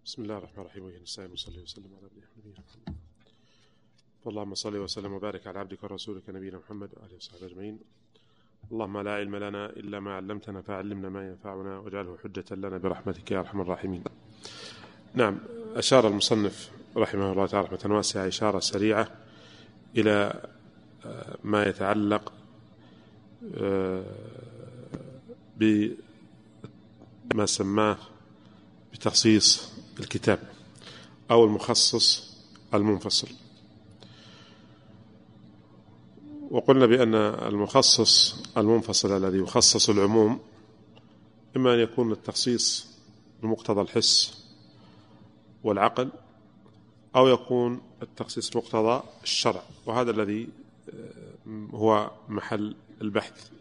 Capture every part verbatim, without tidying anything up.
بسم الله الرحمن الرحيم. وبه نستعين وصلي وسلم على نبينا محمد. اللهم صل وسلم وبارك على عبدك ورسولك نبينا محمد وآله وصحبه أجمعين. اللهم لا علم لنا إلا ما علمتنا فعلمنا ما ينفعنا واجعله حجة لنا برحمتك يا أرحم الراحمين. نعم، أشار المصنف رحمه الله تعالى رحمة واسعة إشارة سريعة إلى ما يتعلق بما سماه بتخصيص الكتاب أو المخصص المنفصل. وقلنا بأن المخصص المنفصل الذي يخصص العموم إما أن يكون التخصيص بمقتضى الحس والعقل أو يكون التخصيص بمقتضى الشرع، وهذا الذي هو محل البحث.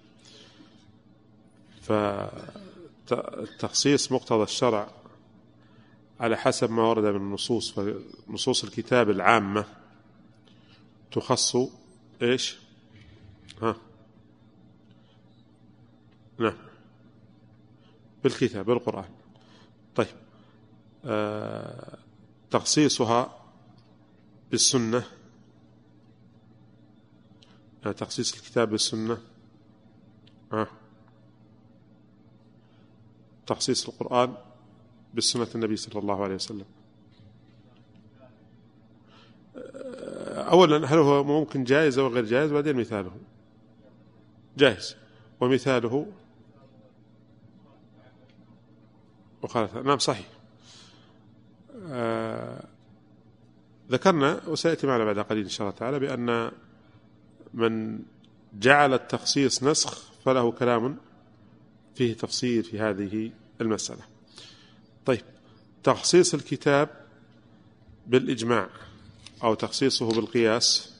فالتخصيص مقتضى الشرع على حسب ما ورد من النصوص، فنصوص الكتاب العامة تخص إيش؟ ها نعم بالكتاب بالقرآن. طيب آه تخصيصها بالسنة، يعني تخصيص الكتاب بالسنة، آه تخصيص القرآن بالسنة النبي صلى الله عليه وسلم. أولا هل هو ممكن جائز أو غير جائز؟ بعدين مثاله جائز ومثاله مخالفة. نعم صحيح. آه ذكرنا وسيأتي معنا بعد قليل إن شاء الله تعالى بأن من جعل التخصيص نسخ فله كلام فيه تفصيل في هذه المسألة. طيب تخصيص الكتاب بالإجماع أو تخصيصه بالقياس،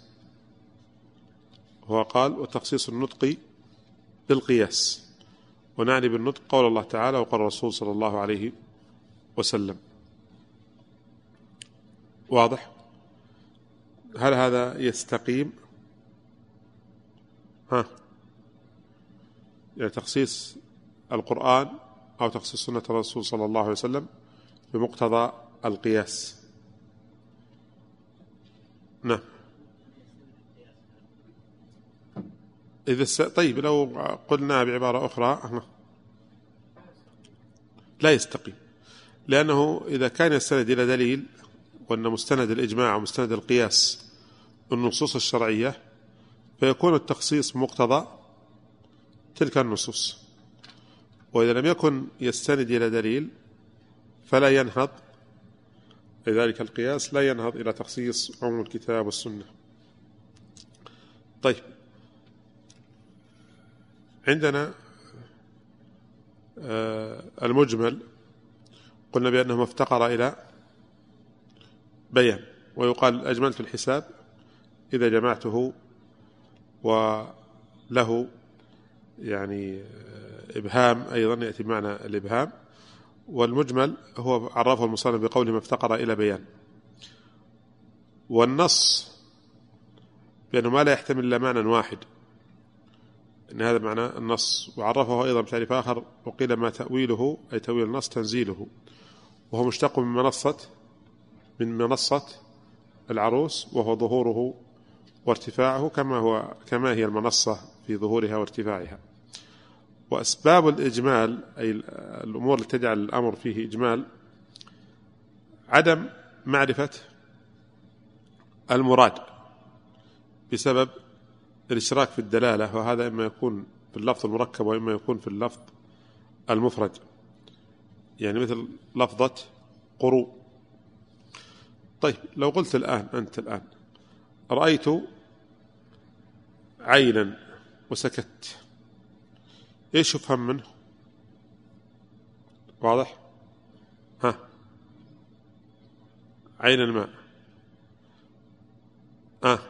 هو قال وتخصيص النطق بالقياس، ونعني بالنطق قول الله تعالى وقال الرسول صلى الله عليه وسلم. واضح؟ هل هذا يستقيم؟ ها يعني تخصيص القرآن أو تخصيص سنة الرسول صلى الله عليه وسلم بمقتضى القياس. نعم إذا س... طيب لو قلنا بعبارة أخرى لا يستقيم، لأنه إذا كان يستند إلى دليل وأن مستند الإجماع ومستند القياس النصوص الشرعية فيكون التخصيص بمقتضى تلك النصوص، وإذا لم يكن يستند إلى دليل فلا ينهض، لذلك القياس لا ينهض إلى تخصيص عموم الكتاب والسنة. طيب عندنا المجمل قلنا بأنه افتقر إلى بيان، ويقال أجملت الحساب إذا جمعته وله يعني إبهام أيضا يأتي بمعنى الإبهام. والمجمل هو عرفه المصنف بقوله ما افتقر إلى بيان. والنص بأنه ما لا يحتمل إلا معنى واحد، إن هذا معنى النص. وعرفه أيضا بتعريف آخر وقيل ما تأويله أي تأويل النص تنزيله، وهو مشتق من منصة من منصة العروس، وهو ظهوره وارتفاعه كما هو كما هي المنصة في ظهورها وارتفاعها. وأسباب الإجمال أي الأمور التي تجعل الأمر فيه إجمال عدم معرفة المراد بسبب الاشتراك في الدلالة، وهذا إما يكون في اللفظ المركب وإما يكون في اللفظ المفرد، يعني مثل لفظة قروء. طيب لو قلت الآن أنت الآن رأيت عينا وسكت، إيش يفهم منه؟ واضح؟ ها عين الماء، ها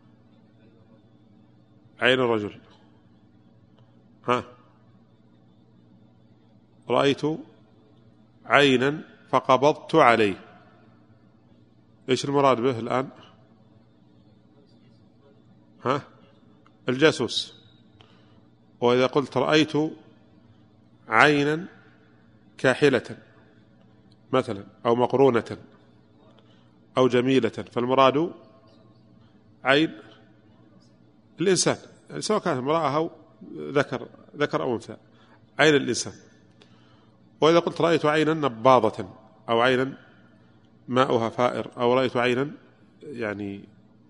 عين الرجل، ها رأيت عينا فقبضت عليه، إيش المراد به الآن؟ ها الجاسوس. وإذا قلت رأيت عينا كاحلة، مثلا أو مقرونة أو جميلة، فالمراد عين الإنسان، يعني سواء كانت امرأة أو ذكر ذكر أو أنثى، عين الإنسان. وإذا قلت رأيت عينا نباضة أو عينا ماؤها فائر أو رأيت عينا يعني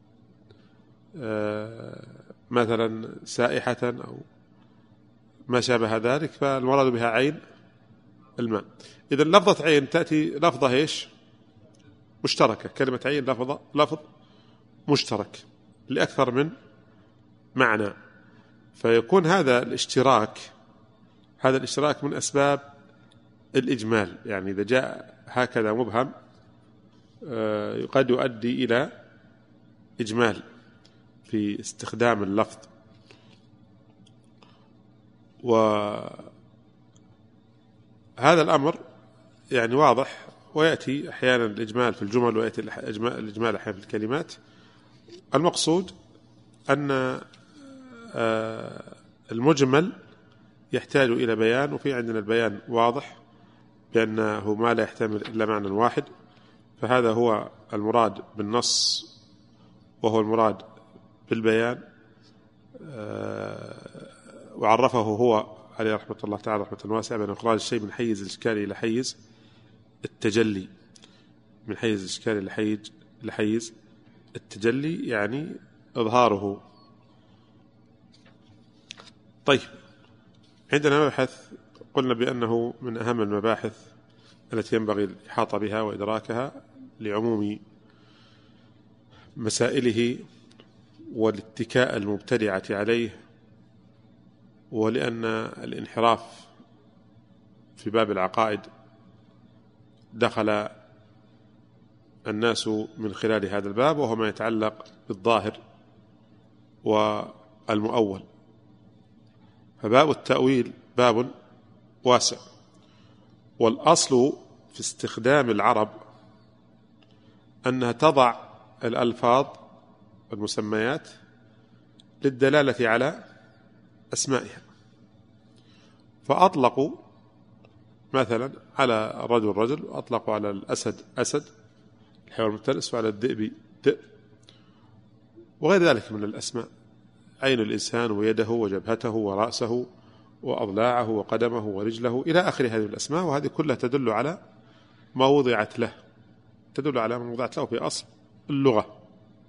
آه مثلا سائحة أو ما شابه ذلك، فالمراد بها عين الماء. إذا لفظة عين تأتي لفظة إيش؟ مشتركة. كلمة عين لفظة لفظ مشترك لأكثر من معنى، فيكون هذا الاشتراك هذا الاشتراك من أسباب الإجمال. يعني إذا جاء هكذا مبهم قد يؤدي إلى إجمال في استخدام اللفظ. وهذا الأمر يعني واضح، ويأتي أحيانا الإجمال في الجمل ويأتي الإجمال أحيانا في الكلمات. المقصود أن المجمل يحتاج إلى بيان، وفي عندنا البيان واضح بأنه ما لا يحتمل إلا معنى واحد، فهذا هو المراد بالنص وهو المراد بالبيان. وعرفه هو عليه رحمة الله تعالى رحمة واسعة بأن إخراج الشيء من حيز الإشكال إلى حيز التجلي، من حيز الإشكال إلى حيز لحيز التجلي، يعني إظهاره. طيب، عندنا مبحث قلنا بأنه من أهم المباحث التي ينبغي الإحاطة بها وإدراكها لعموم مسائله والاتكاء المبتدعة عليه، ولأن الانحراف في باب العقائد دخل الناس من خلال هذا الباب، وهو ما يتعلق بالظاهر والمؤول. فباب التأويل باب واسع، والأصل في استخدام العرب أنها تضع الألفاظ والمسميات للدلالة على أسمائها. فأطلقوا مثلا على الرجل رجل، وأطلقوا على الأسد أسد الحيوان المفترس، وعلى الذئب ذئب، وغير ذلك من الأسماء. عين الإنسان ويده وجبهته ورأسه وأضلاعه وقدمه ورجله إلى آخر هذه الأسماء، وهذه كلها تدل على ما وضعت له تدل على ما وضعت له في أصل اللغة.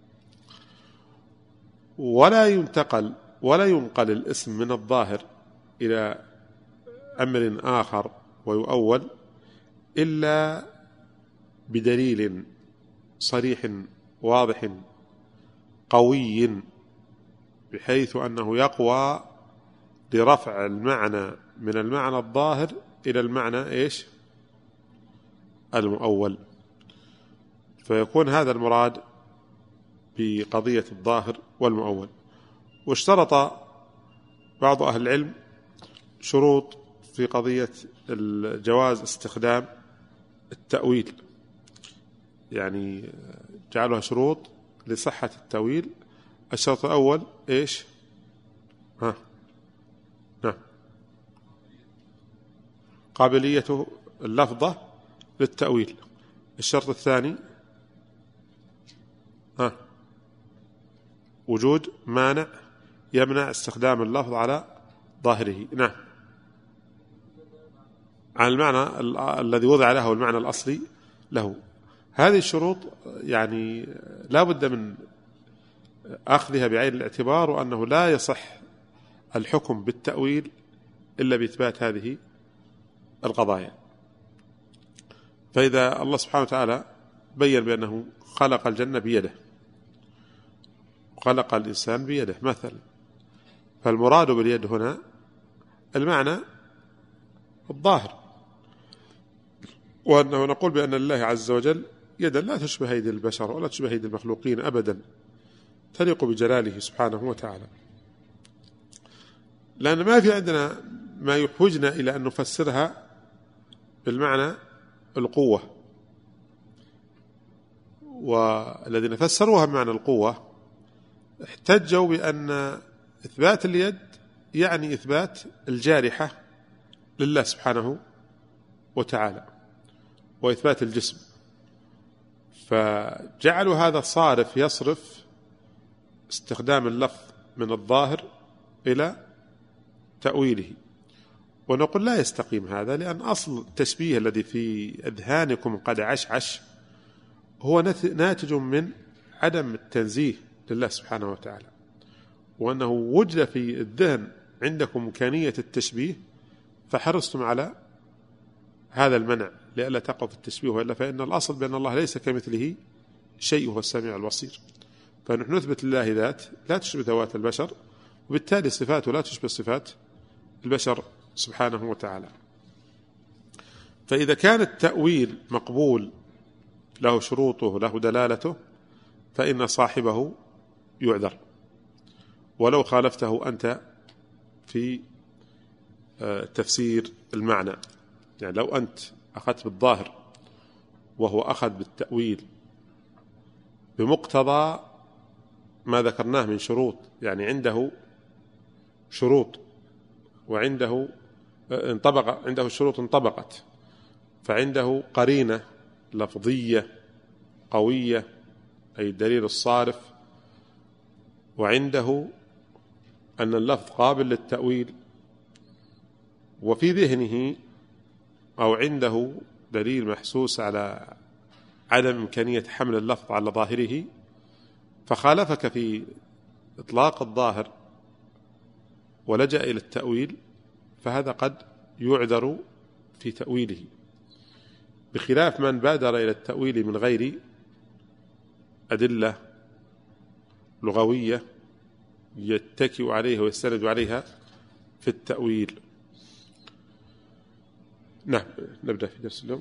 ولا ينتقل ولا ينقل الاسم من الظاهر إلى أمر آخر ويؤول إلا بدليل صريح واضح قوي، بحيث أنه يقوى لرفع المعنى من المعنى الظاهر إلى المعنى إيش؟ المؤول. فيكون هذا المراد بقضية الظاهر والمؤول. واشترط بعض أهل العلم شروط في قضية الجواز استخدام التأويل، يعني جعلها شروط لصحة التأويل. الشرط الأول إيش؟ ها نعم قابلية اللفظة للتأويل. الشرط الثاني ها وجود مانع يمنع استخدام اللفظ على ظاهره، نعم عن المعنى الذي وضع له المعنى الأصلي له. هذه الشروط يعني لا بد من أخذها بعين الاعتبار، وأنه لا يصح الحكم بالتأويل إلا بإثبات هذه القضايا. فإذا الله سبحانه وتعالى بيّن بأنه خلق الجنة بيده وخلق الإنسان بيده مثلا، فالمراد باليد هنا المعنى الظاهر، وأنه نقول بأن الله عز وجل يدا لا تشبه أيدي البشر ولا تشبه أيدي المخلوقين أبدا، تليق بجلاله سبحانه وتعالى. لأن ما في عندنا ما يحوجنا إلى أن نفسرها بالمعنى القوة، والذين فسروها بمعنى القوة احتجوا بأن إثبات اليد يعني إثبات الجارحة لله سبحانه وتعالى، وإثبات الجسم، فجعلوا هذا صارف يصرف استخدام اللفظ من الظاهر إلى تأويله. ونقول لا يستقيم هذا، لأن أصل التشبيه الذي في أذهانكم قد عشعش هو ناتج من عدم التنزيه لله سبحانه وتعالى، وأنه وجد في الذهن عندكم إمكانية التشبيه فحرصتم على هذا المنع لئلا تقع في التشبيه، وإلا فإن الأصل بأن الله ليس كمثله شيء هو السميع البصير. فنحن نثبت لله ذات لا تشبه ذوات البشر، وبالتالي صفاته لا تشبه صفات البشر سبحانه وتعالى. فإذا كان التأويل مقبول له شروطه له دلالته فإن صاحبه يعذر، ولو خالفته أنت في تفسير المعنى. يعني لو أنت أخذت بالظاهر وهو أخذ بالتأويل بمقتضى ما ذكرناه من شروط، يعني عنده شروط وعنده انطبق عنده الشروط انطبقت، فعنده قرينة لفظية قوية أي الدليل الصارف، وعنده أن اللفظ قابل للتأويل، وفي ذهنه أو عنده دليل محسوس على عدم إمكانية حمل اللفظ على ظاهره، فخالفك في إطلاق الظاهر ولجأ إلى التأويل، فهذا قد يعذر في تأويله، بخلاف من بادر إلى التأويل من غير أدلة لغوية يتكئ عليها ويستند عليها في التأويل. نعم، نبدأ في درس اليوم.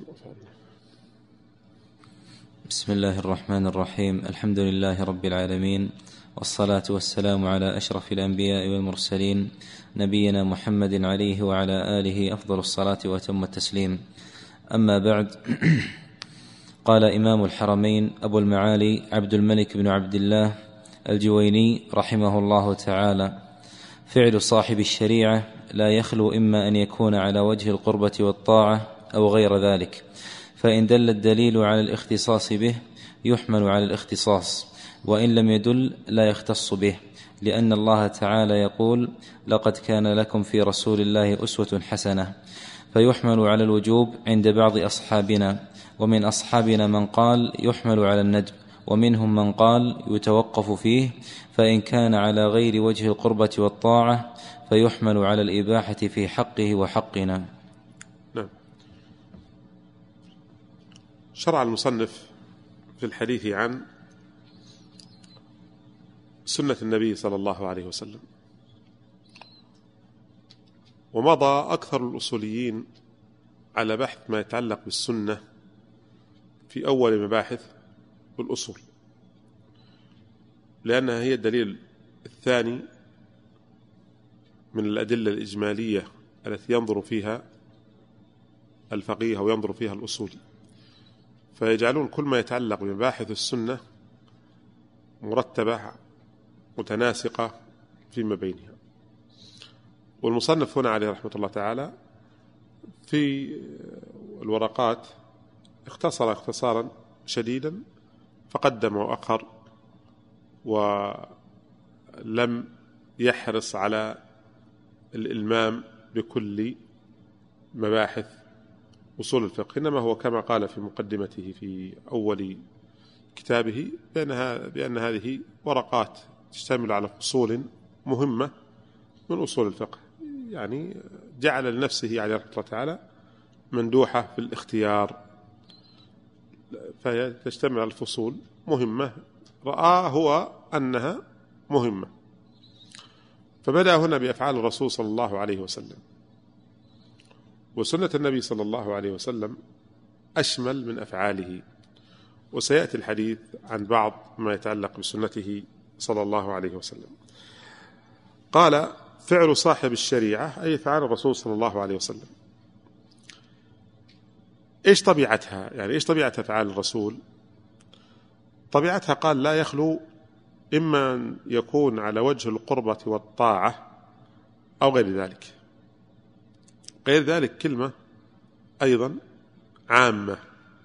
بسم الله الرحمن الرحيم. الحمد لله رب العالمين، والصلاة والسلام على أشرف الأنبياء والمرسلين، نبينا محمد عليه وعلى آله أفضل الصلاة وأتم التسليم. أما بعد، قال إمام الحرمين أبو المعالي عبد الملك بن عبد الله الجويني رحمه الله تعالى: فعل صاحب الشريعة لا يخلو إما أن يكون على وجه القربة والطاعة أو غير ذلك، فإن دل الدليل على الاختصاص به يحمل على الاختصاص، وإن لم يدل لا يختص به، لأن الله تعالى يقول: لقد كان لكم في رسول الله أسوة حسنة، فيحمل على الوجوب عند بعض أصحابنا، ومن أصحابنا من قال يحمل على الندب، ومنهم من قال يتوقف فيه، فإن كان على غير وجه القربة والطاعة فيحمل على الإباحة في حقه وحقنا. نعم. شرع المصنف في الحديث عن سنة النبي صلى الله عليه وسلم، ومضى أكثر الأصوليين على بحث ما يتعلق بالسنة في أول مباحث الأصول، لأنها هي الدليل الثاني من الأدلة الإجمالية التي ينظر فيها الفقيه أو ينظر فيها الأصولي، فيجعلون كل ما يتعلق بمباحث السنة مرتبة متناسقة فيما بينها. والمصنف هنا عليه رحمة الله تعالى في الورقات اختصر اختصارا شديدا، فقدم وأخر، ولم يحرص على الإلمام بكل مباحث أصول الفقه، إنما هو كما قال في مقدمته في أول كتابه بأن هذه ورقات تشتمل على فصول مهمة من أصول الفقه، يعني جعل لنفسه عليه رحمة الله تعالى مندوحة في الاختيار، فهي تشتمل على الفصول مهمة رأى هو أنها مهمة. فبدأ هنا بأفعال الرسول صلى الله عليه وسلم، وسنة النبي صلى الله عليه وسلم أشمل من أفعاله، وسيأتي الحديث عن بعض ما يتعلق بسنته صلى الله عليه وسلم. قال: فعل صاحب الشريعة أي فعل الرسول صلى الله عليه وسلم. إيش طبيعتها؟ يعني إيش طبيعة أفعال الرسول؟ طبيعتها قال لا يخلو إما أن يكون على وجه القربة والطاعة أو غير ذلك. غير ذلك كلمة أيضا عامة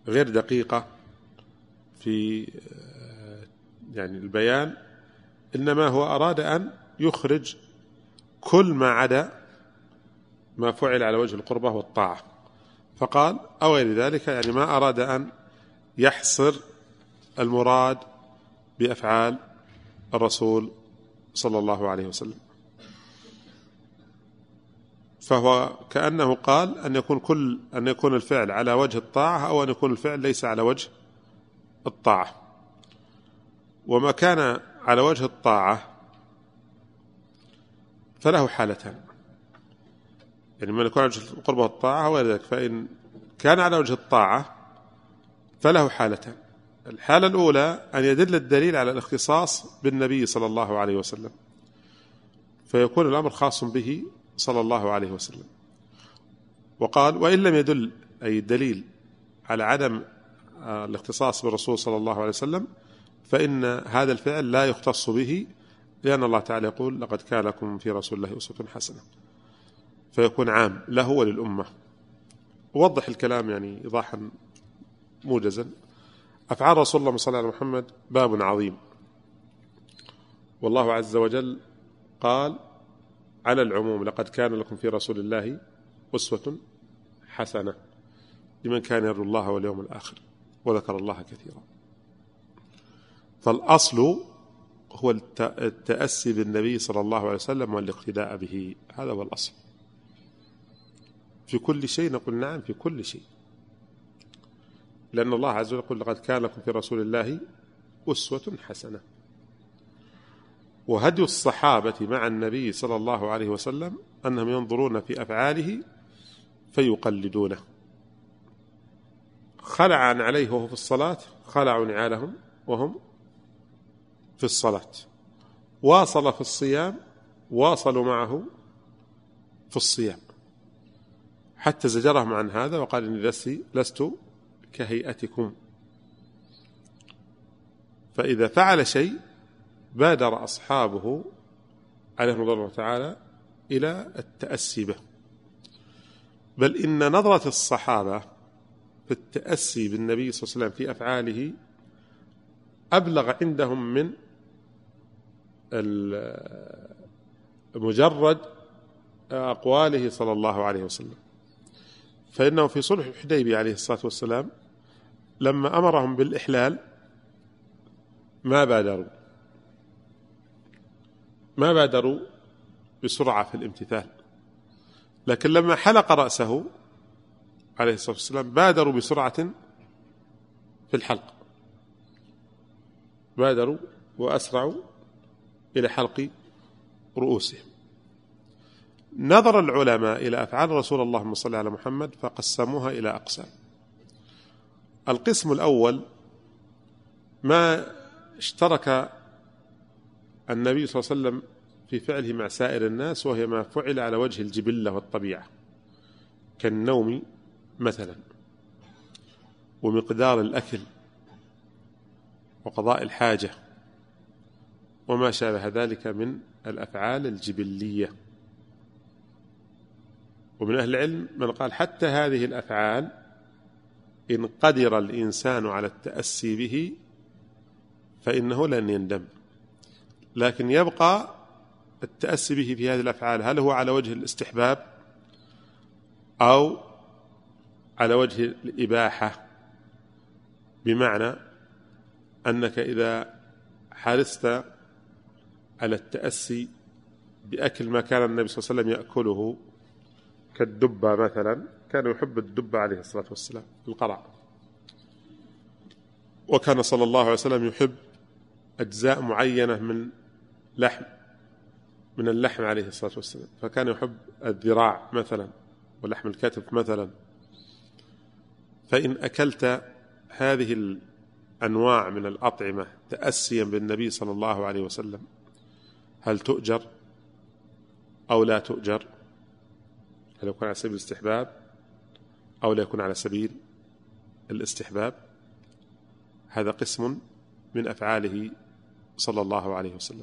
غير دقيقة في يعني البيان، إنما هو أراد أن يخرج كل ما عدا ما فعل على وجه القربة والطاعة، فقال أو غير ذلك، يعني ما أراد أن يحصر المراد بأفعال الرسول صلى الله عليه وسلم. فهو كأنه قال أن يكون كل أن يكون الفعل على وجه الطاعة أو أن يكون الفعل ليس على وجه الطاعة. وما كان على وجه الطاعة فله حالتان، يعني من يكون على وجه القربة والطاعة وغير ذلك. فإن كان على وجه الطاعة فله حالتان. الحالة الأولى أن يدل الدليل على الاختصاص بالنبي صلى الله عليه وسلم، فيكون الأمر خاص به صلى الله عليه وسلم. وقال وإن لم يدل أي الدليل على عدم الاختصاص بالرسول صلى الله عليه وسلم، فإن هذا الفعل لا يختص به، لأن الله تعالى يقول لقد كان لكم في رسول الله أسوة حسنة، فيكون عام له وللأمة. ووضح الكلام يعني إيضاحا موجزا. أفعال رسول الله صلى الله عليه محمد باب عظيم، والله عز وجل قال على العموم لقد كان لكم في رسول الله أسوة حسنة لمن كان يرجو الله واليوم الآخر وذكر الله كثيرا. فالأصل هو التأسي بالنبي صلى الله عليه وسلم والاقتداء به، هذا هو الأصل في كل شيء. نقول نعم في كل شيء، لأن الله عز وجل يقول لقد كان لكم في رسول الله أسوة حسنة. وهدي الصحابة مع النبي صلى الله عليه وسلم أنهم ينظرون في أفعاله فيقلدونه. خلعا عليه وهو في الصلاة خلعوا نعالهم وهم في الصلاة، واصل في الصيام واصلوا معه في الصيام، حتى زجرهم عن هذا وقال إني لست كهيئتكم. فإذا فعل شيء بادر أصحابه عليهم رضي الله تعالى إلى التأسي به. بل إن نظرة الصحابة في التأسي بالنبي صلى الله عليه وسلم في أفعاله أبلغ عندهم من مجرد أقواله صلى الله عليه وسلم. فإنه في صلح الحديبية عليه الصلاة والسلام لما أمرهم بالإحلال ما بادروا ما بادروا بسرعة في الامتثال، لكن لما حلق رأسه عليه الصلاة والسلام بادروا بسرعة في الحلق، بادروا وأسرعوا إلى حلق رؤوسهم. نظر العلماء إلى أفعال رسول الله اللهم صل على محمد فقسموها إلى أقسام. القسم الأول ما اشترك النبي صلى الله عليه وسلم في فعله مع سائر الناس، وهي ما فعل على وجه الجبلة والطبيعة كالنوم مثلا، ومقدار الأكل، وقضاء الحاجة، وما شابه ذلك من الأفعال الجبلية. ومن أهل العلم من قال حتى هذه الأفعال إن قدر الإنسان على التأسي به فإنه لن يندم، لكن يبقى التأسي به في هذه الأفعال هل هو على وجه الاستحباب أو على وجه الإباحة، بمعنى أنك إذا حرصت على التأسي بأكل ما كان النبي صلى الله عليه وسلم يأكله كالدبة مثلا، كان يحب الدبة عليه الصلاة والسلام القرع، وكان صلى الله عليه وسلم يحب أجزاء معينة من لحم من اللحم عليه الصلاة والسلام، فكان يحب الذراع مثلا ولحم الكتف مثلا. فإن أكلت هذه الأنواع من الأطعمة تأسيا بالنبي صلى الله عليه وسلم هل تؤجر أو لا تؤجر؟ هل يكون على سبيل الاستحباب أو لا يكون على سبيل الاستحباب؟ هذا قسم من أفعاله صلى الله عليه وسلم.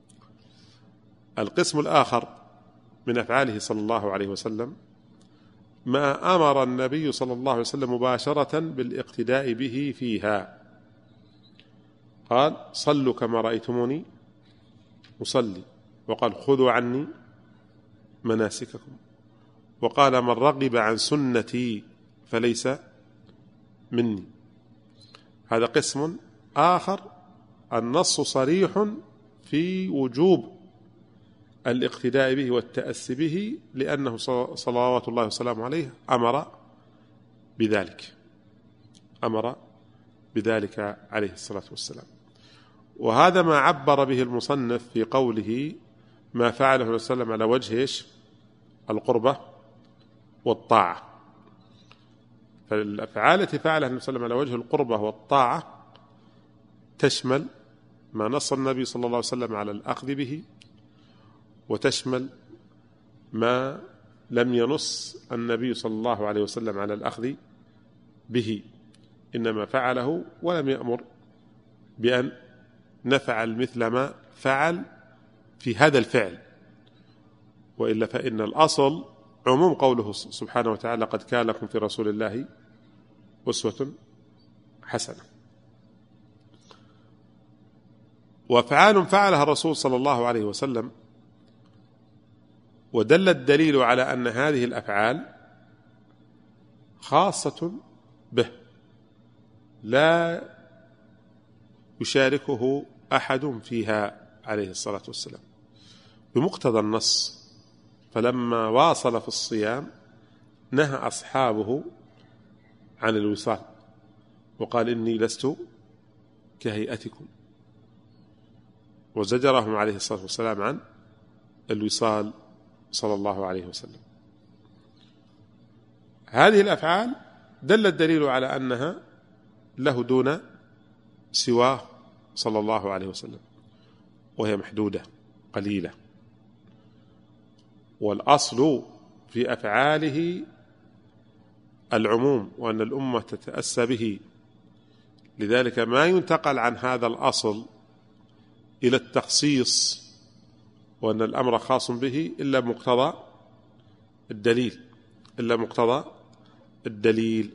القسم الآخر من أفعاله صلى الله عليه وسلم ما أمر النبي صلى الله عليه وسلم مباشرة بالاقتداء به فيها. قال صلوا كما رأيتموني أصلي، وقال خذوا عني مناسككم، وقال من رغب عن سنتي فليس مني. هذا قسم آخر النص صريح في وجوب الاقتداء به والتأسي به، لأنه صلوات الله وسلامه عليه أمر بذلك أمر بذلك عليه الصلاة والسلام. وهذا ما عبر به المصنف في قوله ما فعله النبي صلى الله عليه وسلم على وجه إيش؟ القربة والطاعة. فالأفعال التي فعلها النبي صلى الله عليه وسلم على وجه القربة والطاعة تشمل ما نص النبي صلى الله عليه وسلم على الأخذ به، وتشمل ما لم ينص النبي صلى الله عليه وسلم على الأخذ به، إنما فعله ولم يأمر بأن نفعل مثل ما فعل في هذا الفعل، وإلا فإن الأصل عموم قوله سبحانه وتعالى قد كان لكم في رسول الله أسوة حسنة. وأفعال فعلها الرسول صلى الله عليه وسلم ودل الدليل على أن هذه الأفعال خاصة به لا يشاركه أحد فيها عليه الصلاة والسلام بمقتضى النص. فلما واصل في الصيام نهى أصحابه عن الوصال وقال إني لست كهيئتكم، وزجرهم عليه الصلاة والسلام عن الوصال صلى الله عليه وسلم. هذه الأفعال دل الدليل على أنها له دون سواه صلى الله عليه وسلم، وهي محدودة قليلة. والأصل في أفعاله العموم وأن الأمة تتأسى به، لذلك ما ينتقل عن هذا الأصل إلى التخصيص وأن الأمر خاص به إلا مقتضى الدليل إلا مقتضى الدليل.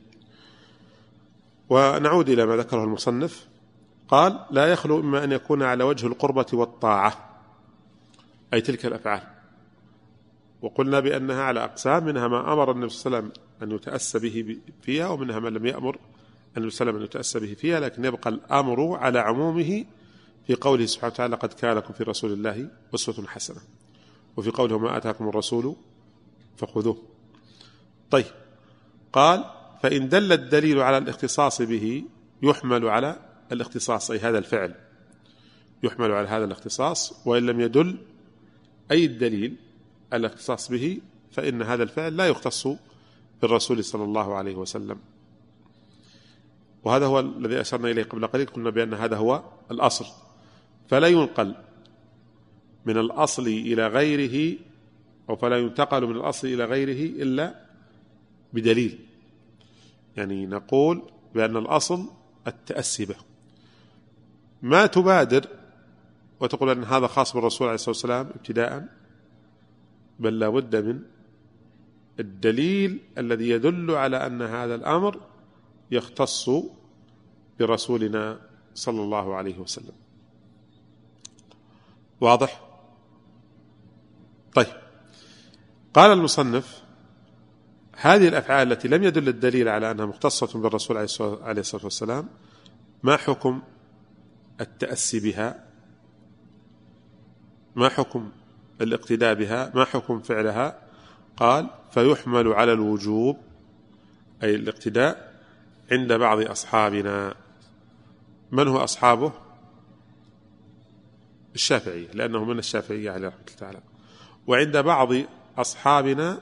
ونعود إلى ما ذكره المصنف. قال لا يخلو إما أن يكون على وجه القربة والطاعة، أي تلك الأفعال. وقلنا بأنها على أقسام، منها ما أمر النبي صلى الله عليه وسلم أن يتأسى به فيها، ومنها ما لم يأمر النبي صلى الله عليه وسلم أن يتأسى به فيها، لكن يبقى الأمر على عمومه في قوله سبحانه وتعالى قد كان لكم في رسول الله أسوة حسنة، وفي قوله ما آتاكم الرسول فخذوه. طيب، قال فإن دل الدليل على الاختصاص به يحمل على الاختصاص، أي هذا الفعل يحمل على هذا الاختصاص، وإن لم يدل أي الدليل على الاختصاص به فإن هذا الفعل لا يختص بالرسول صلى الله عليه وسلم. وهذا هو الذي أشرنا إليه قبل قليل، قلنا بأن هذا هو الأصل، فلا ينقل من الأصل إلى غيره، أو فلا ينتقل من الأصل إلى غيره إلا بدليل. يعني نقول بأن الأصل التأسي به، ما تبادر وتقول أن هذا خاص بالرسول عليه الصلاة والسلام ابتداء، بل لا بد من الدليل الذي يدل على أن هذا الأمر يختص برسولنا صلى الله عليه وسلم. واضح؟ طيب، قال المصنف هذه الأفعال التي لم يدل الدليل على أنها مختصة بالرسول عليه الصلاة والسلام ما حكم التأسي بها؟ ما حكم الاقتداء بها؟ ما حكم فعلها؟ قال فيحمل على الوجوب، أي الاقتداء، عند بعض أصحابنا. من هو أصحابه؟ الشافعية، لأنه من الشافعية عليه رحمة الله تعالى. وعند بعض أصحابنا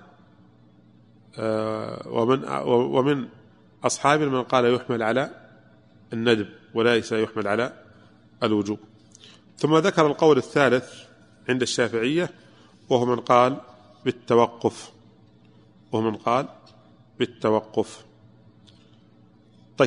ومن ومن أصحابنا من قال يحمل على الندب وليس يحمل على الوجوب. ثم ذكر القول الثالث عند الشافعية، وهو من قال بالتوقف وهو من قال بالتوقف. طيب،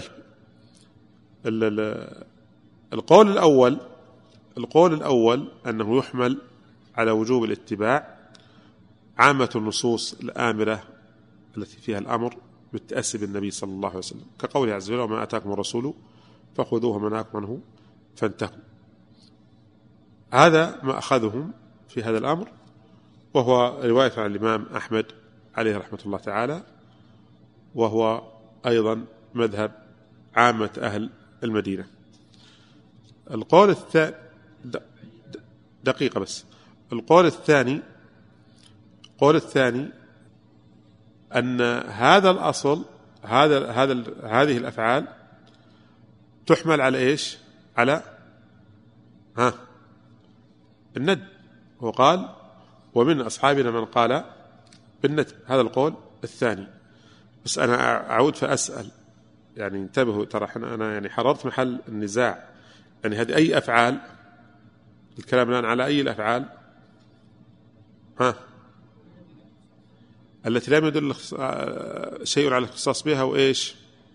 القول الأول القول الأول أنه يحمل على وجوب الاتباع. عامة النصوص الآمرة التي فيها الأمر بالتأسي بالنبي صلى الله عليه وسلم، كقوله عز وجل: وما آتاكم الرسول فخذوه وما نهاكم عنه فانتهوا. هذا ما أخذهم في هذا الأمر، وهو رواية عن الإمام أحمد عليه رحمة الله تعالى، وهو أيضا مذهب عامة أهل المدينة. القول الثاني دقيقة بس القول الثاني القول الثاني أن هذا الأصل هذا هذا هذه الأفعال تحمل على إيش؟ على ها الندب. هو قال: ومن أصحابنا من قال بالندب. هذا القول الثاني. بس أنا أعود فأسأل، يعني انتبهوا، ترى أنا يعني حررت محل النزاع. يعني هذه أي أفعال؟ الكلام الآن على أي الأفعال؟ ها التي لم يدل شيء على الاختصاص بها وإيش،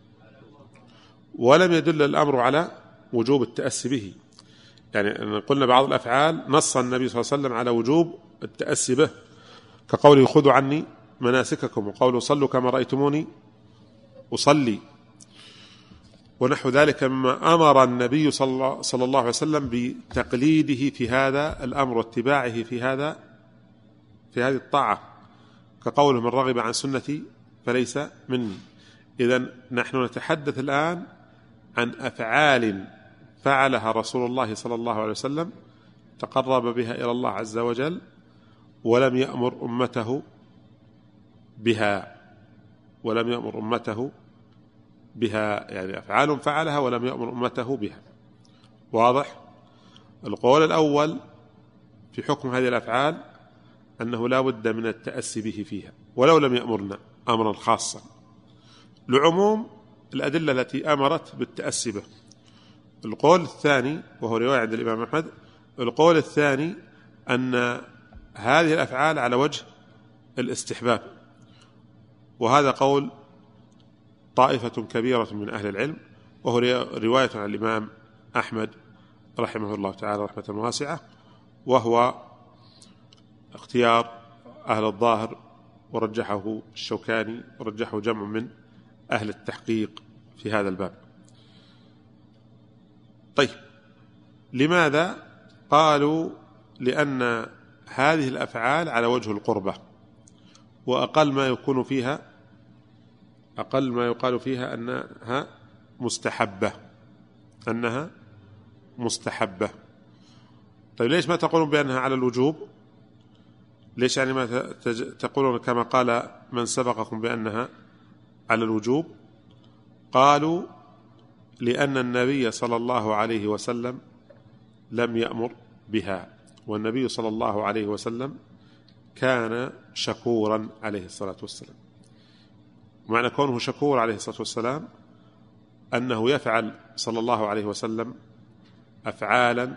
ولم يدل الأمر على وجوب التأسي به. يعني قلنا بعض الأفعال نص النبي صلى الله عليه وسلم على وجوب التأسي به، كقوله: خذوا عني مناسككم، وقوله: صلوا كما رأيتموني أصلي، ونحو ذلك مما أمر النبي صلى الله عليه وسلم بتقليده في هذا الأمر واتباعه في هذا في هذه الطاعة، كقوله: من رغب عن سنتي فليس مني. إذن نحن نتحدث الآن عن أفعال فعلها رسول الله صلى الله عليه وسلم تقرب بها إلى الله عز وجل، ولم يأمر أمته بها ولم يأمر أمته بها يعني أفعال فعلها ولم يأمر أمته بها. واضح؟ القول الأول في حكم هذه الأفعال أنه لا بد من التأسي به فيها، ولو لم يأمرنا أمرا خاصا، لعموم الأدلة التي أمرت بالتأسي به. القول الثاني، وهو رواية عند الإمام أحمد، القول الثاني أن هذه الأفعال على وجه الاستحباب، وهذا قول طائفة كبيرة من أهل العلم، وهو رواية عن الإمام أحمد رحمه الله تعالى رحمة واسعة، وهو اختيار أهل الظاهر، ورجحه الشوكاني، ورجحه جمع من أهل التحقيق في هذا الباب. طيب، لماذا؟ قالوا: لأن هذه الأفعال على وجه القربة، وأقل ما يكون فيها أقل ما يقال فيها أنها مستحبة أنها مستحبة. طيب، ليش ما تقولون بأنها على الوجوب؟ ليش يعني ما تقولون كما قال من سبقكم بأنها على الوجوب؟ قالوا: لأن النبي صلى الله عليه وسلم لم يأمر بها، والنبي صلى الله عليه وسلم كان شكورا عليه الصلاة والسلام. ومعنى كونه شكور عليه الصلاة والسلام أنه يفعل صلى الله عليه وسلم أفعالا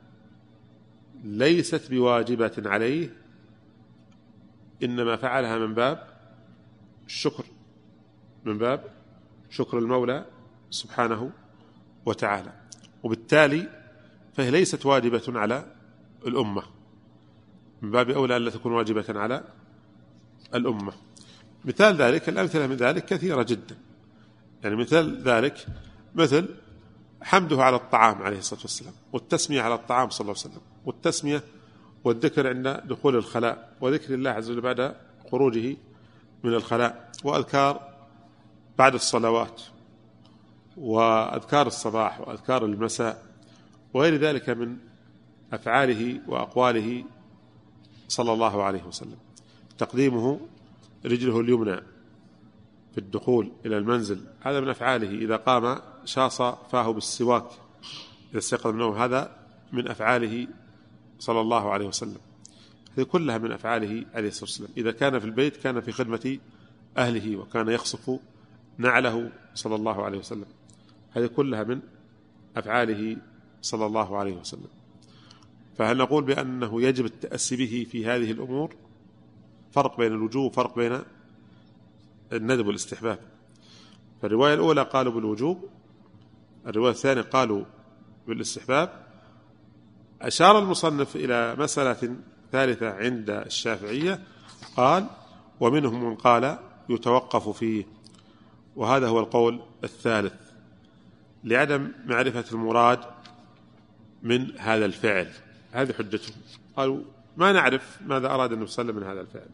ليست بواجبة عليه، إنما فعلها من باب الشكر، من باب شكر المولى سبحانه وتعالى، وبالتالي فهي ليست واجبة على الأمة، من باب أولى أن لا تكون واجبة على الأمة. مثال ذلك، الأمثلة من ذلك كثيرة جدا. يعني مثال ذلك مثل حمده على الطعام عليه الصلاة والسلام، والتسمية على الطعام صلى الله عليه وسلم، والتسمية والذكر عند دخول الخلاء، وذكر الله عز وجل بعد خروجه من الخلاء، وأذكار بعد الصلوات، وأذكار الصباح، وأذكار المساء، وغير ذلك من أفعاله وأقواله صلى الله عليه وسلم. تقديمه رجله اليمنى في الدخول إلى المنزل، هذا من أفعاله. إذا قام شاص فاه بالسواك إذا استيقظ من النوم، هذا من أفعاله صلى الله عليه وسلم. هذه كلها من أفعاله عليه الصلاة والسلام. إذا كان في البيت كان في خدمة أهله، وكان يخصف نعله صلى الله عليه وسلم. هذه كلها من أفعاله صلى الله عليه وسلم. فهل نقول بأنه يجب التأسي به في هذه الأمور؟ فرق بين الوجوب وفرق بين الندب والاستحباب. فالرواية الأولى قالوا بالوجوب، الرواية الثانية قالوا بالاستحباب. أشار المصنف إلى مسألة ثالثة عند الشافعية، قال: ومنهم من قال يتوقف فيه، وهذا هو القول الثالث لعدم معرفة المراد من هذا الفعل. هذه حجتهم، قالوا ما نعرف ماذا أراد النبي صلى الله عليه وسلم من هذا الفعل.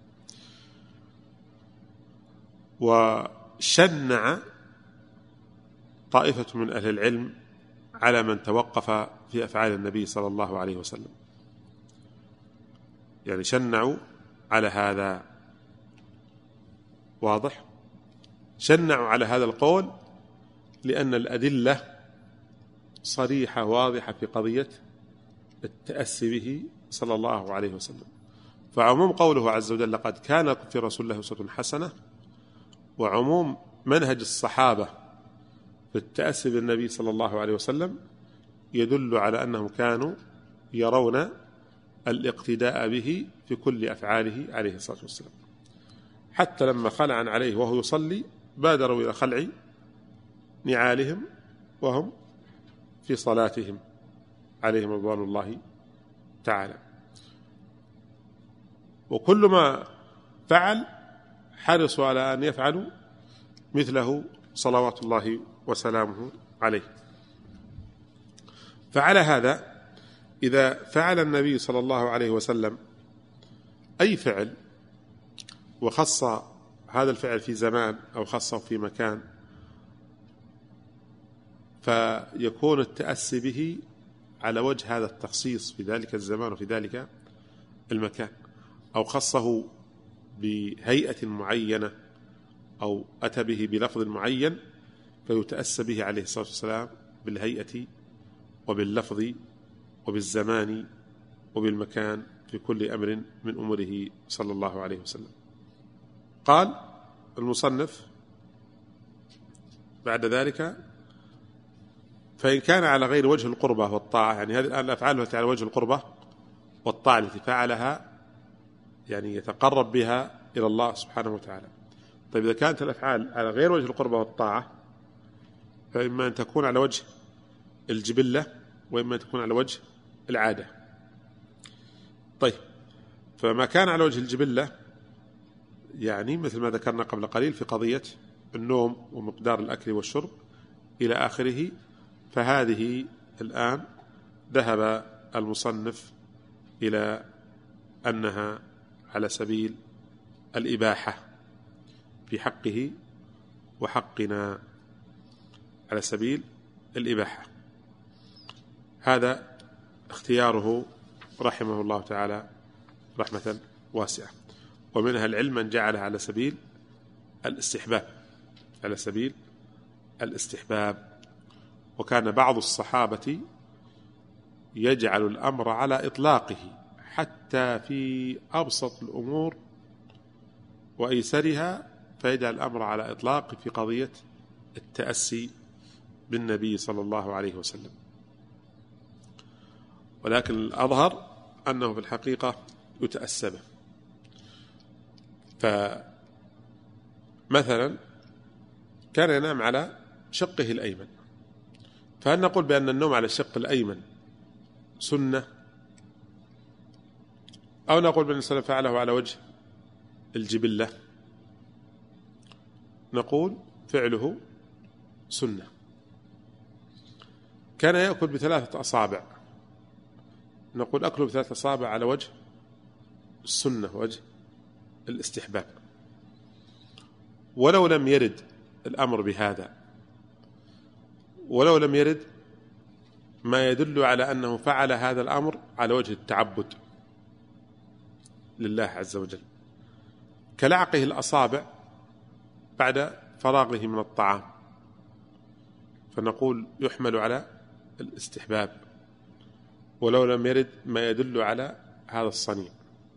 وشنع طائفة من أهل العلم على من توقف في أفعال النبي صلى الله عليه وسلم، يعني شنعوا على هذا، واضح؟ شنعوا على هذا القول لأن الأدلة صريحة واضحة في قضية التأسي به صلى الله عليه وسلم. فعموم قوله عز وجل لقد كان لكم في رسول الله أسوة حسنة، وعموم منهج الصحابة في التأسي بالنبي صلى الله عليه وسلم يدل على أنهم كانوا يرون الاقتداء به في كل أفعاله عليه الصلاة والسلام، حتى لما خلع عليه وهو يصلي بادروا إلى خلع نعالهم وهم في صلاتهم عليهم رضوان الله تعالى. وكل ما فعل حرصوا على أن يفعلوا مثله صلوات الله وسلامه عليه. فعلى هذا إذا فعل النبي صلى الله عليه وسلم أي فعل وخص هذا الفعل في زمان أو خصه في مكان، فيكون التأسي به على وجه هذا التخصيص في ذلك الزمان وفي ذلك المكان، أو خصه بهيئة معينة أو أتى به بلفظ معين فيتأسى به عليه الصلاة والسلام بالهيئة وباللفظ وبالزمان وبالمكان في كل أمر من أموره صلى الله عليه وسلم. قال المصنف بعد ذلك: فإن كان على غير وجه القربة والطاعة، يعني هذه الآن الأفعال التي على وجه القربة والطاعة التي فعلها يعني يتقرب بها إلى الله سبحانه وتعالى. طيب إذا كانت الأفعال على غير وجه القربة والطاعة فإما أن تكون على وجه الجبلة وإما أن تكون على وجه العادة. طيب فما كان على وجه الجبلة يعني مثل ما ذكرنا قبل قليل في قضية النوم ومقدار الأكل والشرب إلى آخره، فهذه الآن ذهب المصنف إلى أنها على سبيل الإباحة في حقه وحقنا، على سبيل الإباحة. هذا اختياره رحمه الله تعالى رحمة واسعة. ومنها العلم من جعلها على سبيل الاستحباب، على سبيل الاستحباب. وكان بعض الصحابة يجعل الأمر على إطلاقه حتى في أبسط الأمور وأيسرها، فيجعل الأمر على إطلاقه في قضية التأسي بالنبي صلى الله عليه وسلم. ولكن الأظهر أنه في الحقيقة يتأسى به. فمثلا كان ينام على شقه الأيمن، فهل نقول بأن النوم على الشق الأيمن سنة، أو نقول بأن السلف فعله على وجه الجبلة؟ نقول فعله سنة. كان يأكل بثلاثة أصابع، نقول أكله بثلاثة أصابع على وجه السنة، وجه الاستحباب. ولو لم يرد الأمر بهذا، ولو لم يرد ما يدل على أنه فعل هذا الأمر على وجه التعبد لله عز وجل، كلعقه الأصابع بعد فراغه من الطعام، فنقول يحمل على الاستحباب ولو لم يرد ما يدل على هذا الصنيع.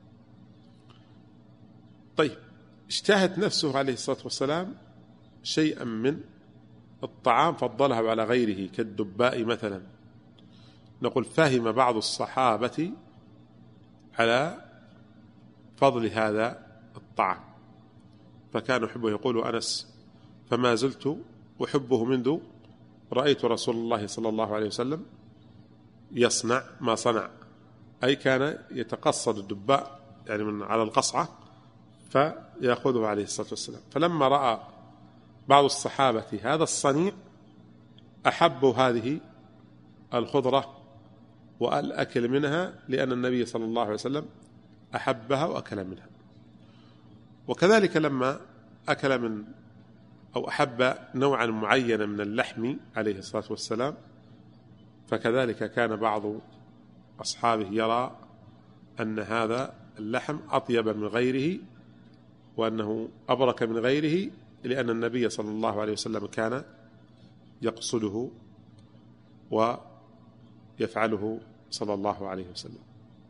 طيب اشتهت نفسه عليه الصلاة والسلام شيئا من الطعام فضلها على غيره كالدباء مثلا، نقول فهم بعض الصحابة على فضل هذا الطعام، فكان يحبه. يقول أنس: فما زلت أحبه منذ رأيت رسول الله صلى الله عليه وسلم يصنع ما صنع، أي كان يتقصد الدباء يعني من على القصعة فيأخذه عليه الصلاة والسلام. فلما رأى بعض الصحابة هذا الصنيع أحبوا هذه الخضرة والأكل منها، لأن النبي صلى الله عليه وسلم أحبها وأكل منها. وكذلك لما أكل من أو أحب نوعا معينا من اللحم عليه الصلاة والسلام، فكذلك كان بعض أصحابه يرى أن هذا اللحم أطيب من غيره وأنه أبرك من غيره، لأن النبي صلى الله عليه وسلم كان يقصده ويفعله صلى الله عليه وسلم.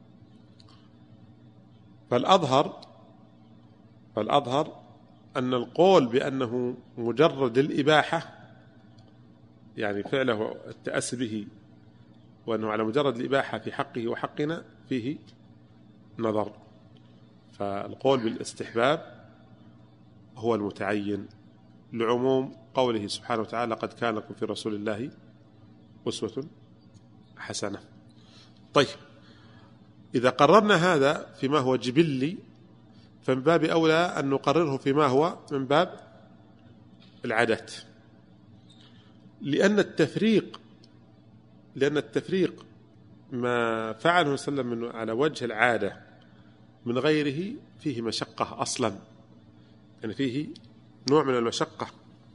فالأظهر فالأظهر أن القول بأنه مجرد الإباحة، يعني فعله التأسي به وأنه على مجرد الإباحة في حقه وحقنا، فيه نظر. فالقول بالاستحباب هو المتعين لعموم قوله سبحانه وتعالى: قد كان لكم في رسول الله أسوة حسنة. طيب، إذا قررنا هذا فيما هو جبلي، فمن باب أولى أن نقرره فيما هو من باب العادات، لأن التفريق لأن التفريق ما فعله صلى الله عليه وسلم على وجه العادة من غيره فيه مشقة أصلا، يعني فيه نوع من المشقة.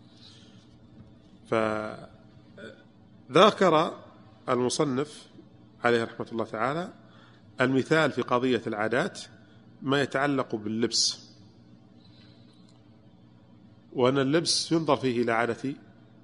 فذكر المصنف عليه رحمة الله تعالى المثال في قضية العادات ما يتعلق باللبس، وأن اللبس ينظر فيه إلى عادة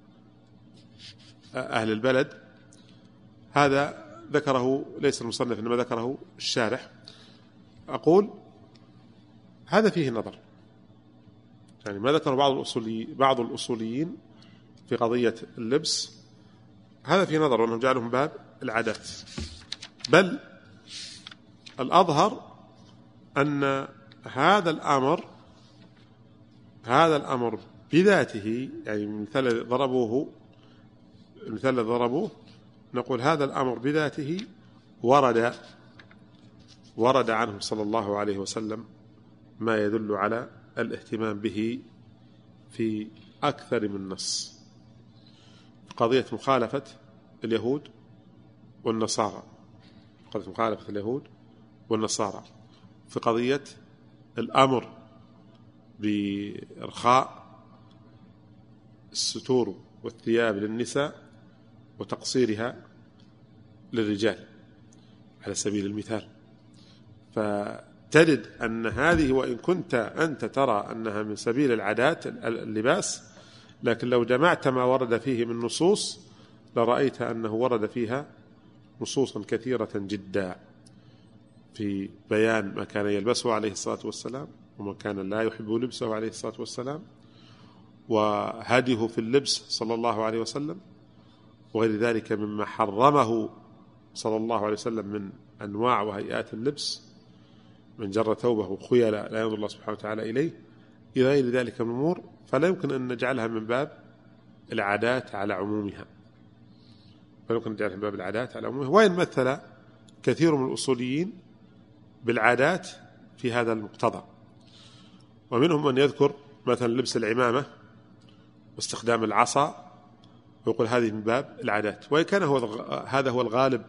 أهل البلد. هذا ذكره ليس المصنف إنما ذكره الشارح. أقول هذا فيه نظر، يعني ما ذكر بعض الأصولي بعض الأصوليين في قضية اللبس هذا فيه نظر، وأنهم جعلهم باب العادات. بل الأظهر أن هذا الأمر هذا الأمر بذاته، يعني المثال الذي ضربوه المثال الذي ضربوه نقول هذا الأمر بذاته ورد ورد عنه صلى الله عليه وسلم ما يدل على الاهتمام به في أكثر من نص. قضية مخالفة اليهود والنصارى قضية مخالفة اليهود والنصارى في قضية الأمر بإرخاء الستور والثياب للنساء وتقصيرها للرجال على سبيل المثال. فتجد أن هذه وإن كنت أنت ترى أنها من سبيل العادات اللباس، لكن لو جمعت ما ورد فيه من نصوص لرأيت أنه ورد فيها نصوصا كثيرة جدا في بيان ما كان يلبسه عليه الصلاة والسلام وما كان لا يحب لبسه عليه الصلاة والسلام، وهديه في اللبس صلى الله عليه وسلم، وغير ذلك مما حرمه صلى الله عليه وسلم من أنواع وهيئات اللبس، من جر ثوبه خيلا لا ينظر الله سبحانه وتعالى إليه، إلى غير ذلك من أمور. فلا يمكن أن نجعلها من باب العادات على عمومها فلا يمكن أن نجعلها من باب العادات على عمومها وإن مثل كثير من الأصوليين بالعادات في هذا المقتضى. ومنهم من يذكر مثلا لبس العمامة واستخدام العصا ويقول هذه من باب العادات، وإن كان هو هذا هو الغالب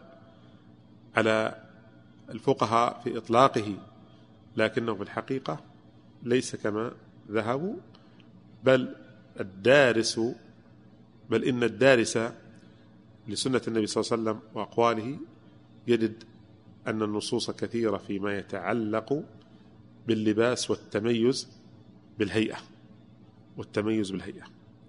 على الفقهاء في إطلاقه، لكنه في الحقيقة ليس كما ذهبوا، بل الدارس بل إن الدارس لسنة النبي صلى الله عليه وسلم وأقواله يجد أن النصوص كثيرة فيما يتعلق باللباس والتميز بالهيئة والتميز بالهيئة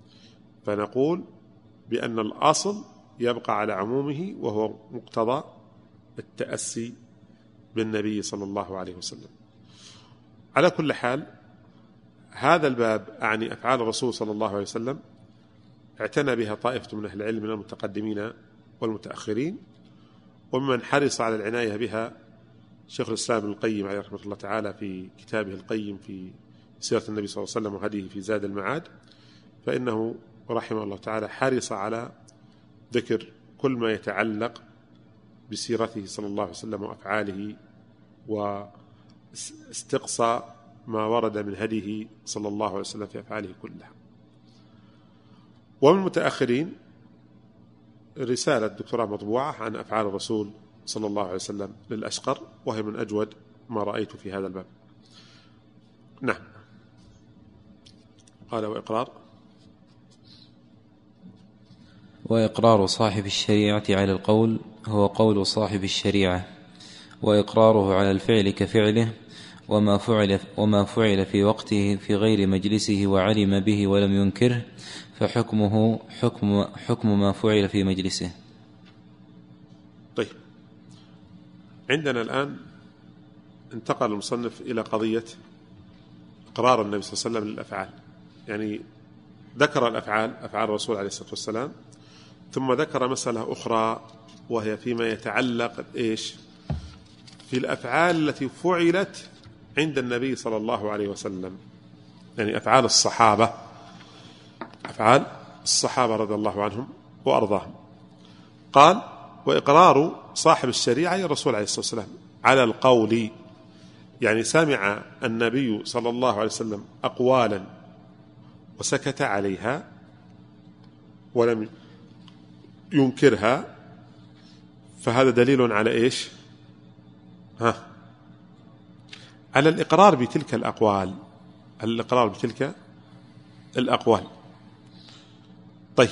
فنقول بأن الأصل يبقى على عمومه، وهو مقتضى التأسي بالنبي صلى الله عليه وسلم. على كل حال، هذا الباب أعني أفعال الرسول صلى الله عليه وسلم اعتنى بها طائفة من أهل العلم من المتقدمين والمتأخرين، وممن حرص على العناية بها شيخ الإسلام ابن القيم عليه رحمة الله تعالى في كتابه القيم في سيرة النبي صلى الله عليه وسلم وهديه في زاد المعاد، فإنه رحمه الله تعالى حرص على ذكر كل ما يتعلق بسيرته صلى الله عليه وسلم وأفعاله واستقصاء ما ورد من هديه صلى الله عليه وسلم في أفعاله كلها. ومن المتأخرين رسالة دكتوراه مطبوعة عن أفعال الرسول صلى الله عليه وسلم للأشقر، وهي من أجود ما رأيت في هذا الباب. نعم. قال وإقرار وإقرار صاحب الشريعة على القول هو قول صاحب الشريعة، وإقراره على الفعل كفعله، وما فعل, وما فعل في وقته في غير مجلسه وعلم به ولم ينكره فحكمه حكم, حكم ما فعل في مجلسه. طيب، عندنا الآن انتقل المصنف إلى قضية إقرار النبي صلى الله عليه وسلم للأفعال. يعني ذكر الأفعال، أفعال الرسول عليه الصلاة والسلام، ثم ذكر مسألة أخرى وهي فيما يتعلق إيش في الأفعال التي فعلت عند النبي صلى الله عليه وسلم، يعني أفعال الصحابة، أفعال الصحابة رضي الله عنهم وأرضاهم. قال وإقرار صاحب الشريعة يا الرسول عليه الصلاة والسلام على القول، يعني سمع النبي صلى الله عليه وسلم أقوالا وسكت عليها ولم ينكرها، فهذا دليل على إيش؟ ها على الإقرار بتلك الأقوال، الإقرار بتلك الأقوال. طيب،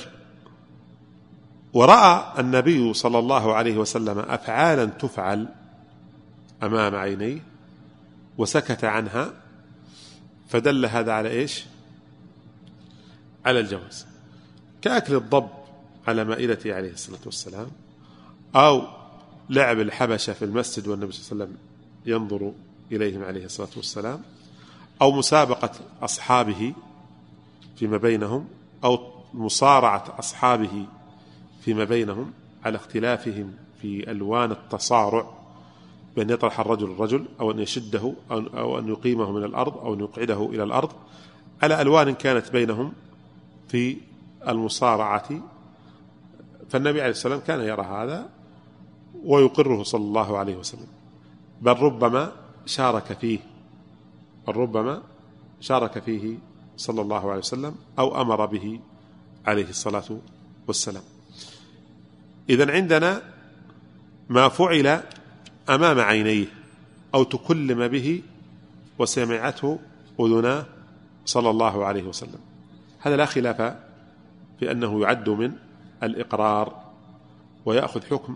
ورأى النبي صلى الله عليه وسلم أفعالا تفعل أمام عينيه وسكت عنها، فدل هذا على إيش؟ على الجواز، كأكل الضب على مائدته عليه الصلاة والسلام، أو لعب الحبشة في المسجد والنبي صلى الله عليه وسلم ينظر إليهم عليه الصلاة والسلام، أو مسابقة أصحابه فيما بينهم، أو مصارعة أصحابه فيما بينهم على اختلافهم في ألوان التصارع، بأن يطرح الرجل الرجل أو أن يشده أو أن يقيمه من الأرض أو أن يقعده إلى الأرض، على ألوان كانت بينهم في المصارعة. فالنبي عليه السلام كان يرى هذا ويقره صلى الله عليه وسلم، بل ربما شارك فيه، بل ربما شارك فيه صلى الله عليه وسلم أو أمر به عليه الصلاة والسلام. إذن عندنا ما فعل أمام عينيه أو تكلم به وسمعته أذناه صلى الله عليه وسلم، هذا لا خلاف في أنه يعد من الإقرار ويأخذ حكم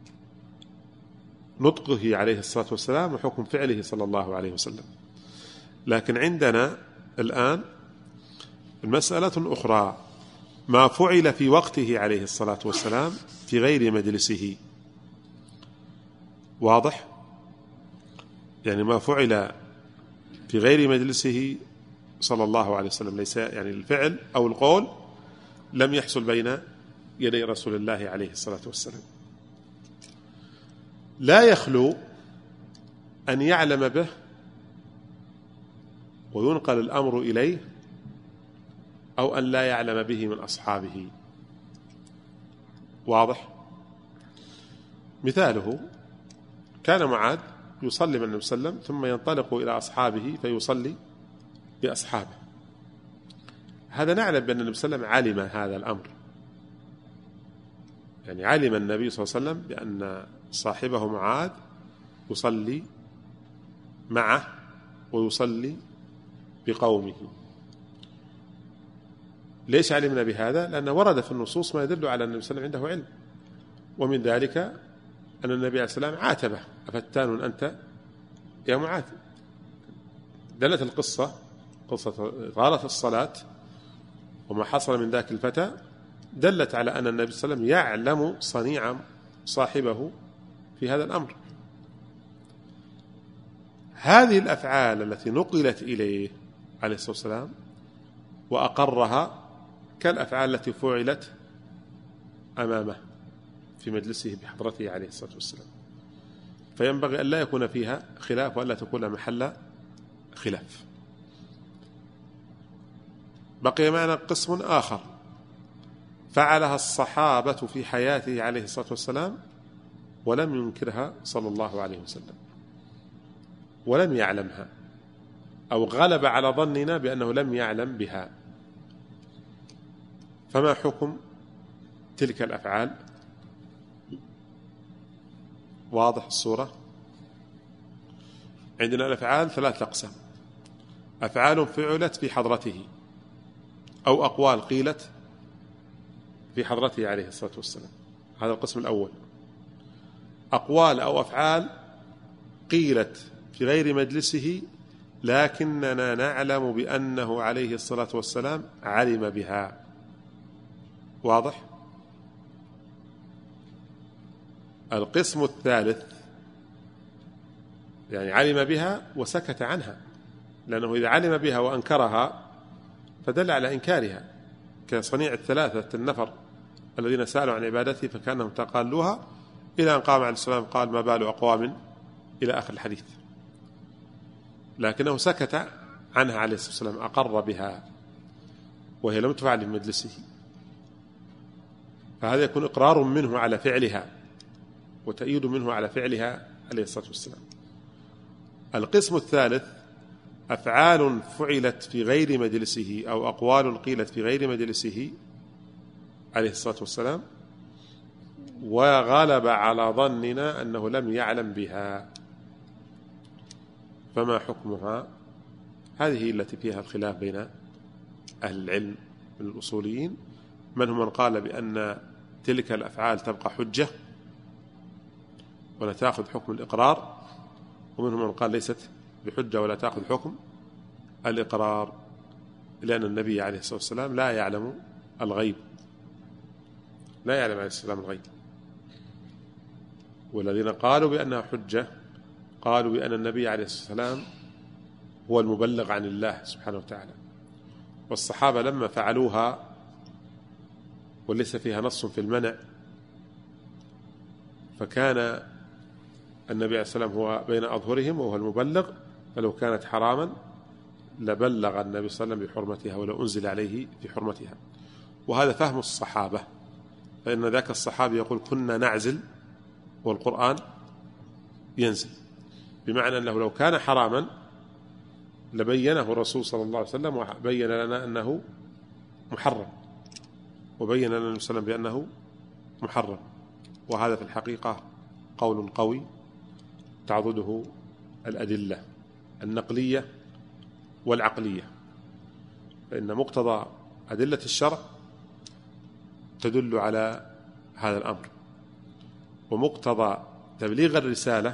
نطقه عليه الصلاة والسلام وحكم فعله صلى الله عليه وسلم. لكن عندنا الآن المسألة أخرى، ما فعل في وقته عليه الصلاة والسلام في غير مجلسه. واضح؟ يعني ما فعل في غير مجلسه صلى الله عليه وسلم، ليس يعني الفعل أو القول لم يحصل بين يدي رسول الله عليه الصلاة والسلام، لا يخلو أن يعلم به وينقل الأمر إليه، أو أن لا يعلم به من أصحابه. واضح؟ مثاله كان معاذ يصلي من النبي صلى الله عليه وسلم ثم ينطلق إلى أصحابه فيصلي بأصحابه، هذا نعلم بأن النبي صلى الله عليه وسلم علم هذا الأمر، يعني علم النبي صلى الله عليه وسلم بأن صاحبه معاذ يصلي معه ويصلي بقومه. ليش علمنا بهذا؟ لأن ورد في النصوص ما يدل على أن النبي صلى الله عليه وسلم عنده علم، ومن ذلك أن النبي عليه السلام عاتبه: أفتان أنت يا معاذ. دلت القصة قصة غارة الصلاة وما حصل من ذاك الفتى دلت على أن النبي صلى الله عليه وسلم يعلم صنيع صاحبه في هذا الأمر. هذه الأفعال التي نقلت إليه عليه الصلاة والسلام وأقرها كالأفعال التي فعلت أمامه في مجلسه بحضرته عليه الصلاة والسلام، فينبغي أن لا يكون فيها خلاف وأن لا تكون محل خلاف. بقي معنا قسم آخر فعلها الصحابة في حياته عليه الصلاة والسلام ولم ينكرها صلى الله عليه وسلم ولم يعلمها، أو غلب على ظننا بأنه لم يعلم بها. فما حكم تلك الأفعال؟ واضح الصورة؟ عندنا الأفعال ثلاث أقسام: أفعال فعلت في حضرته، أو أقوال قيلت في حضرته عليه الصلاة والسلام، هذا القسم الأول. أقوال أو أفعال قيلت في غير مجلسه لكننا نعلم بأنه عليه الصلاة والسلام علم بها. واضح؟ القسم الثالث يعني علم بها وسكت عنها، لأنه إذا علم بها وأنكرها فدل على إنكارها، كصنيع الثلاثة النفر الذين سألوا عن عبادته فكأنهم تقالوها، إلى أن قام عليه السلام قال: ما بال أقوام، إلى آخر الحديث. لكنه سكت عنها عليه الصلاة والسلام، أقر بها وهي لم تفعل في مجلسه، فهذا يكون إقرار منه على فعلها وتأييد منه على فعلها عليه الصلاة والسلام. القسم الثالث أفعال فعلت في غير مجلسه أو أقوال قيلت في غير مجلسه عليه الصلاة والسلام وغلب على ظننا أنه لم يعلم بها، فما حكمها؟ هذه التي فيها الخلاف بين أهل العلم من الأصوليين، من هم من قال بأن تلك الأفعال تبقى حجة ولا تأخذ حكم الإقرار، ومنهم من قال ليست بحجة ولا تأخذ حكم الإقرار، لأن النبي عليه الصلاة والسلام لا يعلم الغيب، لا يعلم عليه السلام الغيب. والذين قالوا بأنها حجة قالوا بأن النبي عليه الصلاة والسلام هو المبلغ عن الله سبحانه وتعالى، والصحابة لما فعلوها وليس فيها نص في المنع، فكان النبي عليه الصلاة والسلام هو بين أظهرهم وهو المبلغ، فلو كانت حراما لبلغ النبي صلى الله عليه وسلم بحرمتها ولو أنزل عليه في حرمتها. وهذا فهم الصحابة، فإن ذاك الصحابي يقول: كنا نعزل والقرآن ينزل، بمعنى أنه لو كان حراما لبينه الرسول صلى الله عليه وسلم وبين لنا أنه محرم، وبين لنا النبي صلى الله عليه وسلم بأنه محرم. وهذا في الحقيقة قول قوي تعضده الأدلة النقلية والعقلية، فإن مقتضى أدلة الشرع تدل على هذا الأمر، ومقتضى تبليغ الرسالة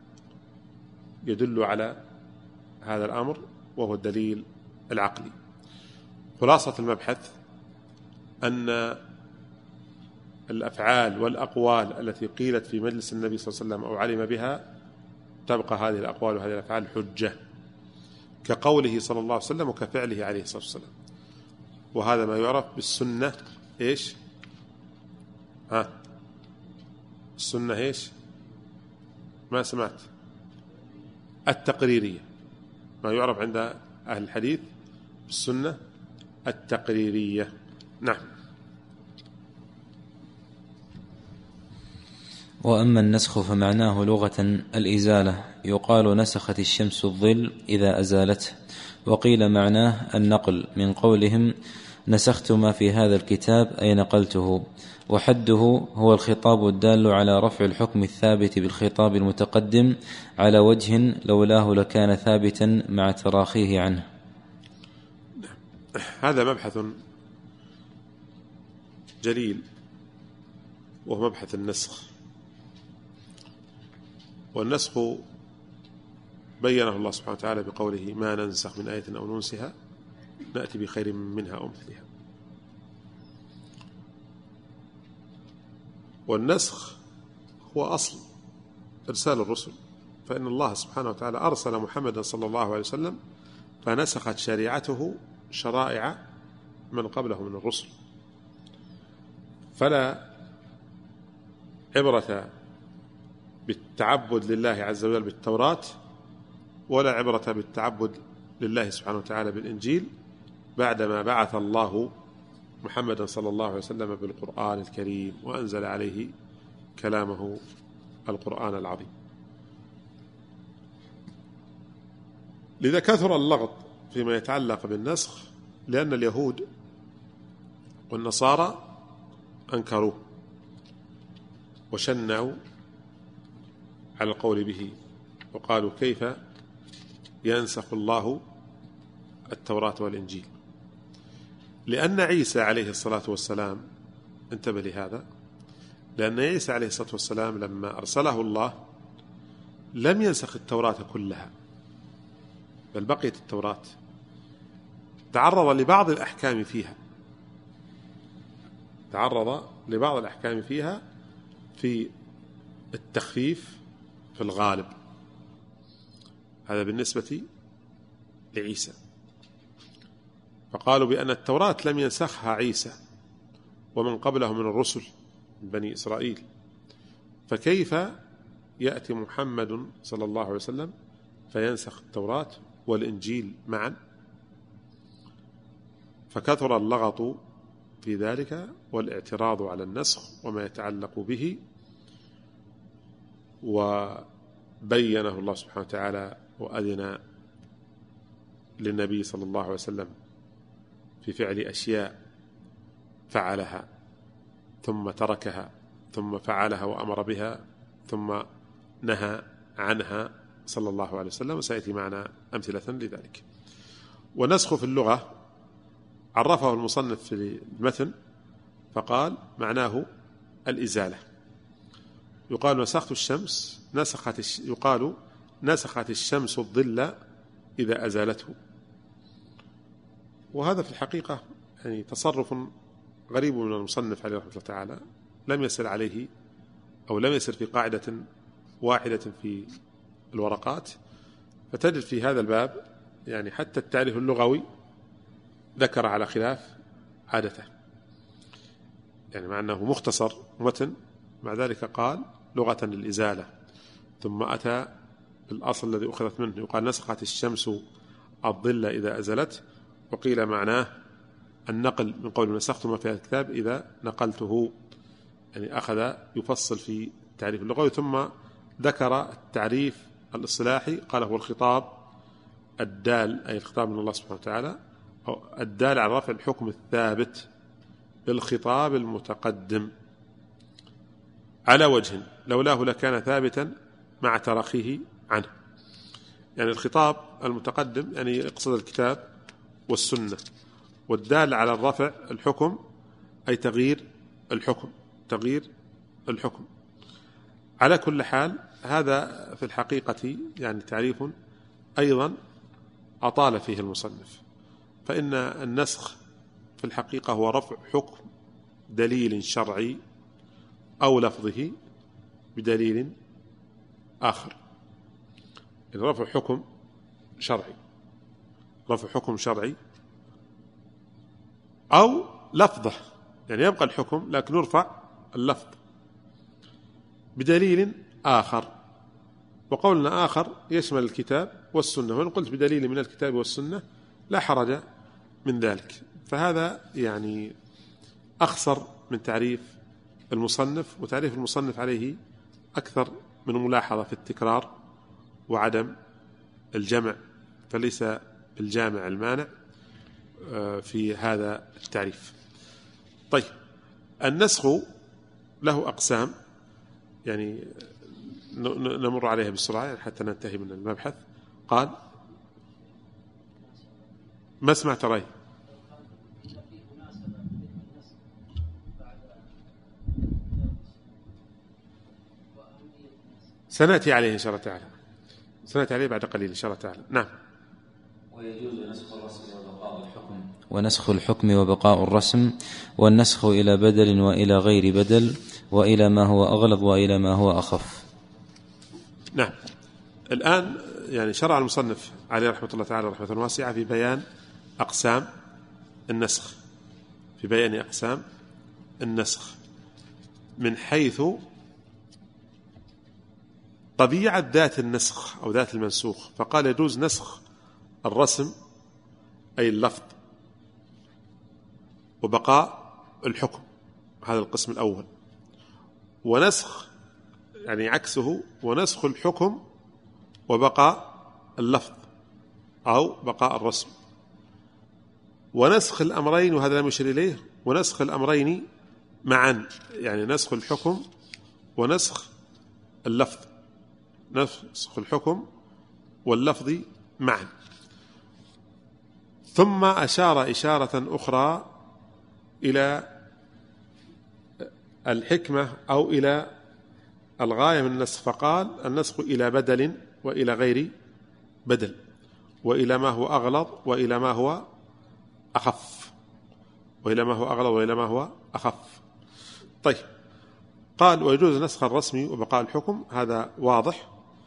يدل على هذا الأمر، وهو الدليل العقلي. خلاصة المبحث أن الأفعال والأقوال التي قيلت في مجلس النبي صلى الله عليه وسلم أو علم بها تبقى هذه الأقوال وهذه الأفعال حجة، كقوله صلى الله عليه وسلم وكفعله عليه الصلاة والسلام. وهذا ما يعرف بالسنة إيش؟ ها السنة إيش؟ ما سمعت؟ التقريرية، ما يعرف عند أهل الحديث بالسنة التقريرية. نعم. وأما النسخ فمعناه لغة الإزالة، يقال نسخت الشمس الظل إذا أزالته، وقيل معناه النقل من قولهم نسخت ما في هذا الكتاب أي نقلته، وحده هو الخطاب الدال على رفع الحكم الثابت بالخطاب المتقدم على وجه لولاه لكان ثابتا مع تراخيه عنه. هذا مبحث جليل وهو مبحث النسخ. والنسخ بينه الله سبحانه وتعالى بقوله ما ننسخ من آية أو ننسها نأتي بخير منها أو مثلها. والنسخ هو أصل إرسال الرسل، فإن الله سبحانه وتعالى أرسل محمدا صلى الله عليه وسلم فنسخت شريعته شرائع من قبله من الرسل، فلا عبرة بالتعبد لله عز وجل بالتوراة، ولا عبرة بالتعبد لله سبحانه وتعالى بالإنجيل بعدما بعث الله محمدا صلى الله عليه وسلم بالقرآن الكريم وأنزل عليه كلامه القرآن العظيم. لذا كثر اللغط فيما يتعلق بالنسخ، لأن اليهود والنصارى أنكروه وشنعوا على القول به، وقالوا كيف ينسخ الله التوراة والإنجيل، لأن عيسى عليه الصلاة والسلام، انتبه لهذا، لأن عيسى عليه الصلاة والسلام لما أرسله الله لم ينسخ التوراة كلها، بل بقيت التوراة، تعرض لبعض الأحكام فيها تعرض لبعض الأحكام فيها في التخفيف في الغالب. هذا بالنسبة لعيسى. فقالوا بأن التوراة لم ينسخها عيسى ومن قبله من الرسل من بني إسرائيل، فكيف يأتي محمد صلى الله عليه وسلم فينسخ التوراة والإنجيل معا؟ فكثر اللغط في ذلك والاعتراض على النسخ وما يتعلق به، وبينه الله سبحانه وتعالى وأذن للنبي صلى الله عليه وسلم في فعل أشياء فعلها ثم تركها ثم فعلها وأمر بها ثم نهى عنها صلى الله عليه وسلم، وسيأتي معنا أمثلة لذلك. ونسخ في اللغة عرفه المصنف في المتن فقال معناه الإزالة. يقال نسخت الشمس نسخت الش... يقال نسخت الشمس الظل إذا أزالته. وهذا في الحقيقة يعني تصرف غريب من المصنف عليه رحمة الله تعالى، لم يسر عليه أو لم يسر في قاعدة واحدة في الورقات، فتجد في هذا الباب يعني حتى التعريف اللغوي ذكر على خلاف عادته، يعني مع أنه مختصر متن، مع ذلك قال لغة للإزالة، ثم أتى بالأصل الذي أخذت منه، يقال نسخت الشمس الظل إذا أزلت، وقيل معناه النقل من قول نسخت ما في الكتاب إذا نقلته، يعني أخذ يفصل في التعريف اللغوي، ثم ذكر التعريف الاصطلاحي قال هو الخطاب الدال، أي الخطاب من الله سبحانه وتعالى، أو الدال على رفع الحكم الثابت بالخطاب المتقدم على وجه لولاه لكان ثابتا مع ترخيه عنه. يعني الخطاب المتقدم يعني يقصد الكتاب والسنة، والدال على الرفع الحكم أي تغيير الحكم تغيير الحكم. على كل حال هذا في الحقيقة يعني تعريف أيضا أطال فيه المصنف، فإن النسخ في الحقيقة هو رفع حكم دليل شرعي أو لفظه بدليل آخر. يعني رفع حكم شرعي رفع حكم شرعي أو لفظه، يعني يبقى الحكم لكن يرفع اللفظ بدليل آخر. وقولنا آخر يشمل الكتاب والسنة، وإن قلت بدليل من الكتاب والسنة لا حرج من ذلك. فهذا يعني أخصر من تعريف المصنف، وتعريف المصنف عليه أكثر من ملاحظة في التكرار وعدم الجمع، فليس بالجامع المانع في هذا التعريف. طيب، النسخ له أقسام، يعني نمر عليها بسرعة حتى ننتهي من المبحث. قال ما سمعت رأي سنأتي عليه إن شاء الله تعالى سنأتي عليه بعد قليل إن شاء الله تعالى. نعم. ويجوز نسخ الرسم وبقاء الحكم ونسخ الحكم وبقاء الرسم، والنسخ إلى بدل وإلى غير بدل، وإلى ما هو أغلظ وإلى ما هو أخف. نعم. الآن يعني شرع المصنف عليه رحمة الله تعالى رحمة واسعة في بيان أقسام النسخ في بيان أقسام النسخ من حيث طبيعة ذات النسخ أو ذات المنسوخ. فقال يجوز نسخ الرسم أي اللفظ وبقاء الحكم، هذا القسم الأول. ونسخ يعني عكسه، ونسخ الحكم وبقاء اللفظ، أو بقاء الرسم. ونسخ الأمرين، وهذا لم يشر إليه، ونسخ الأمرين معا، يعني نسخ الحكم ونسخ اللفظ، نسخ الحكم واللفظ معا. ثم أشار إشارة أخرى إلى الحكمة أو إلى الغاية من النسخ، فقال النسخ إلى بدل وإلى غير بدل، وإلى ما هو أغلظ وإلى ما هو أخف، وإلى ما هو أغلظ وإلى ما هو أخف. طيب، قال ويجوز نسخ الرسم وبقاء الحكم، هذا واضح.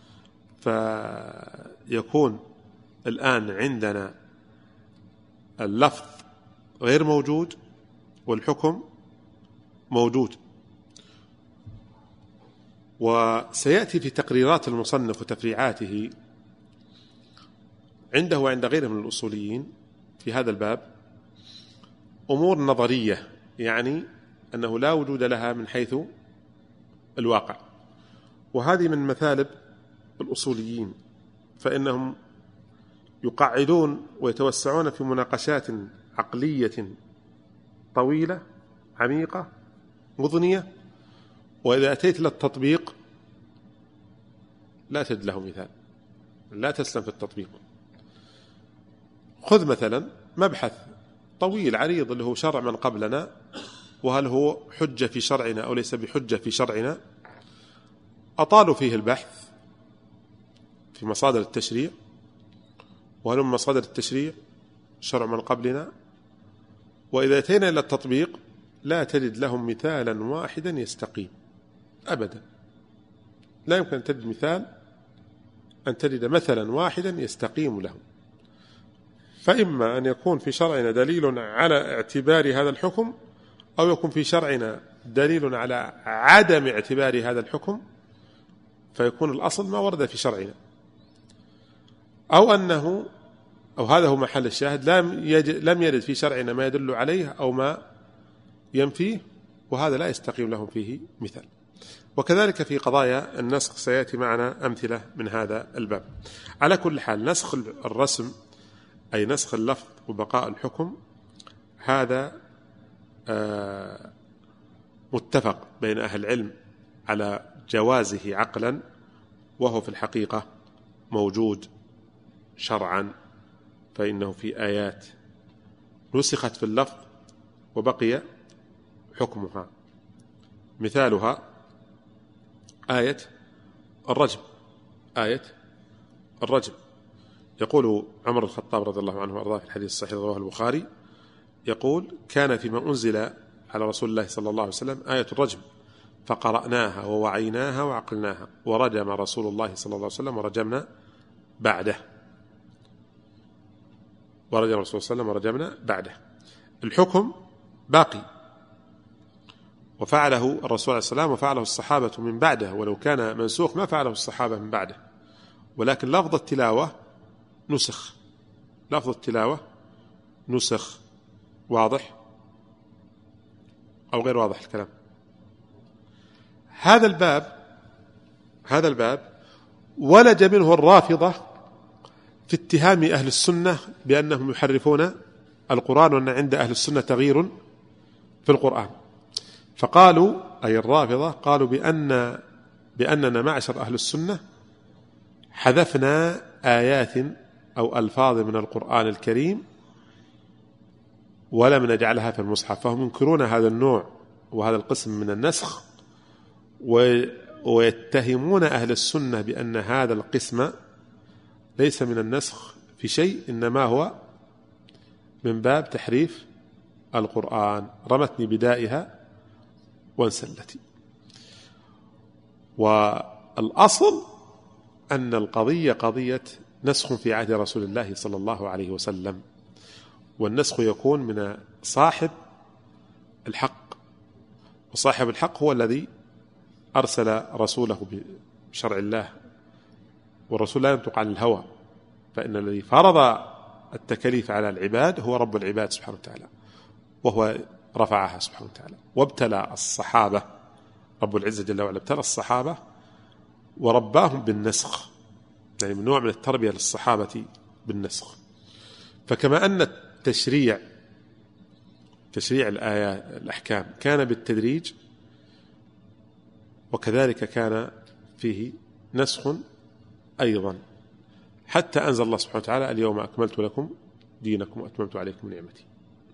فيكون الآن عندنا اللفظ غير موجود والحكم موجود. وسيأتي في تقريرات المصنف وتفريعاته عنده وعند غيره من الأصوليين في هذا الباب أمور نظرية، يعني أنه لا وجود لها من حيث الواقع، وهذه من مثالب الأصوليين، فإنهم يقعدون ويتوسعون في مناقشات عقلية طويلة عميقة مضنية، وإذا أتيت للتطبيق لا تجد له مثال، لا تسلم في التطبيق. خذ مثلا مبحث طويل عريض اللي هو شرع من قبلنا، وهل هو حجة في شرعنا أو ليس بحجة في شرعنا. أطالوا فيه البحث في مصادر التشريع، وهل من مصادر التشريع شرع من قبلنا، وإذا أتينا إلى التطبيق لا تجد لهم مثالا واحدا يستقيم أبدا. لا يمكن أن تجد مثال، أن تجد مثلا واحدا يستقيم له. فإما أن يكون في شرعنا دليل على اعتبار هذا الحكم، أو يكون في شرعنا دليل على عدم اعتبار هذا الحكم، فيكون الأصل ما ورد في شرعنا، أو أنه أو هذا هو محل الشاهد، لم يجد لم يرد في شرعنا ما يدل عليه أو ما ينفيه، وهذا لا يستقيم لهم فيه مثال. وكذلك في قضايا النسخ سيأتي معنا أمثلة من هذا الباب. على كل حال، نسخ الرسم أي نسخ اللفظ وبقاء الحكم، هذا متفق بين أهل العلم على جوازه عقلا، وهو في الحقيقة موجود شرعا، فإنه في آيات نسخت في اللفظ وبقي حكمها. مثالها آية الرجم، آية الرجم يقول عمر الخطاب رضي الله عنه وأرضاه في الحديث الصحيح رواه البخاري، يقول كان فيما أنزل على رسول الله صلى الله عليه وسلم آية الرجم، فقرأناها ووعيناها وعقلناها، ورجم رسول الله صلى الله عليه وسلم ورجمنا بعده، ورجم رسول الله صلى الله عليه وسلم ورجمنا بعده. الحكم باقي، وفعله الرسول عليه السلام وفعله الصحابة من بعده، ولو كان منسوخ ما فعله الصحابة من بعده، ولكن لفظ التلاوة نسخ، لفظ التلاوة نسخ. واضح أو غير واضح الكلام؟ هذا الباب هذا الباب ولج منه الرافضة في اتهام أهل السنة بأنهم يحرفون القرآن، وأن عند أهل السنة تغيير في القرآن. فقالوا أي الرافضة قالوا بأن بأننا معشر أهل السنة حذفنا آيات أو ألفاظ من القرآن الكريم ولم نجعلها في المصحف. فهم ينكرون هذا النوع وهذا القسم من النسخ، ويتهمون أهل السنة بأن هذا القسم ليس من النسخ في شيء، إنما هو من باب تحريف القرآن. رمتني بدائها وانسلتي. والأصل أن القضية قضية نسخ في عهد رسول الله صلى الله عليه وسلم، والنسخ يكون من صاحب الحق، وصاحب الحق هو الذي أرسل رسوله بشرع الله، والرسول لا ينطق عن الهوى، فإن الذي فرض التكاليف على العباد هو رب العباد سبحانه وتعالى، وهو رفعها سبحانه وتعالى. وابتلى الصحابة، رب العزة جل وعلا ابتلى الصحابة ورباهم بالنسخ، يعني من نوع من التربية للصحابة بالنسخ. فكما أن التشريع تشريع الآيات الأحكام كان بالتدريج، وكذلك كان فيه نسخ أيضا، حتى أنزل الله سبحانه وتعالى اليوم أكملت لكم دينكم وأتممت عليكم نعمتي.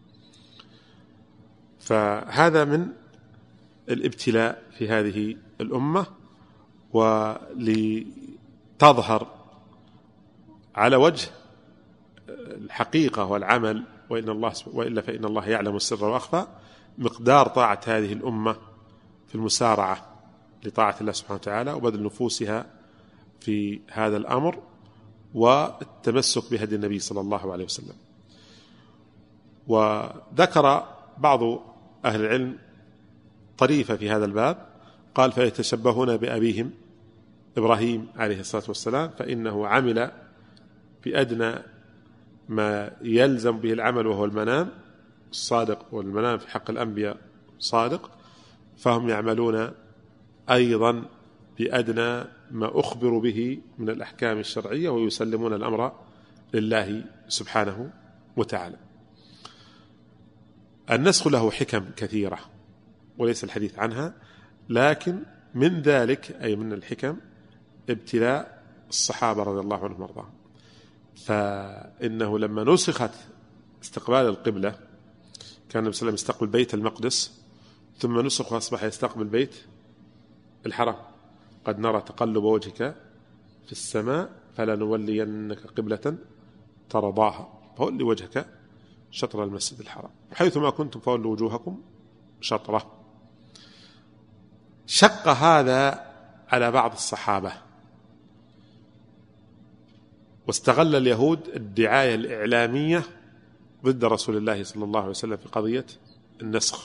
فهذا من الابتلاء في هذه الأمة، ولتظهر على وجه الحقيقة والعمل، وإن الله وإلا فإن الله يعلم السر وأخفى، مقدار طاعة هذه الأمة في المسارعة لطاعة الله سبحانه وتعالى وبذل نفوسها في هذا الأمر والتمسك بهدي النبي صلى الله عليه وسلم. وذكر بعض أهل العلم طريفة في هذا الباب، قال: فيتشبهون بأبيهم إبراهيم عليه الصلاة والسلام، فإنه عمل في أدنى ما يلزم به العمل وهو المنام الصادق، والمنام في حق الأنبياء صادق، فهم يعملون أيضا بأدنى ما أخبروا به من الأحكام الشرعية، ويسلمون الأمر لله سبحانه وتعالى. النسخ له حكم كثيرة وليس الحديث عنها، لكن من ذلك أي من الحكم ابتلاء الصحابة رضي الله عنهم وارضاهم. فإنه لما نسخت استقبال القبلة، كان النبي صلى الله عليه وسلم يستقبل بيت المقدس، ثم نسخ وأصبح يستقبل بيت الحرم. قد نرى تقلب وجهك في السماء فلنولينك قبلة ترضاها فولي وجهك شطر المسجد الحرام حيثما كنتم فولوا وجوهكم شطره. شق هذا على بعض الصحابة، واستغل اليهود الدعاية الإعلامية ضد رسول الله صلى الله عليه وسلم في قضية النسخ،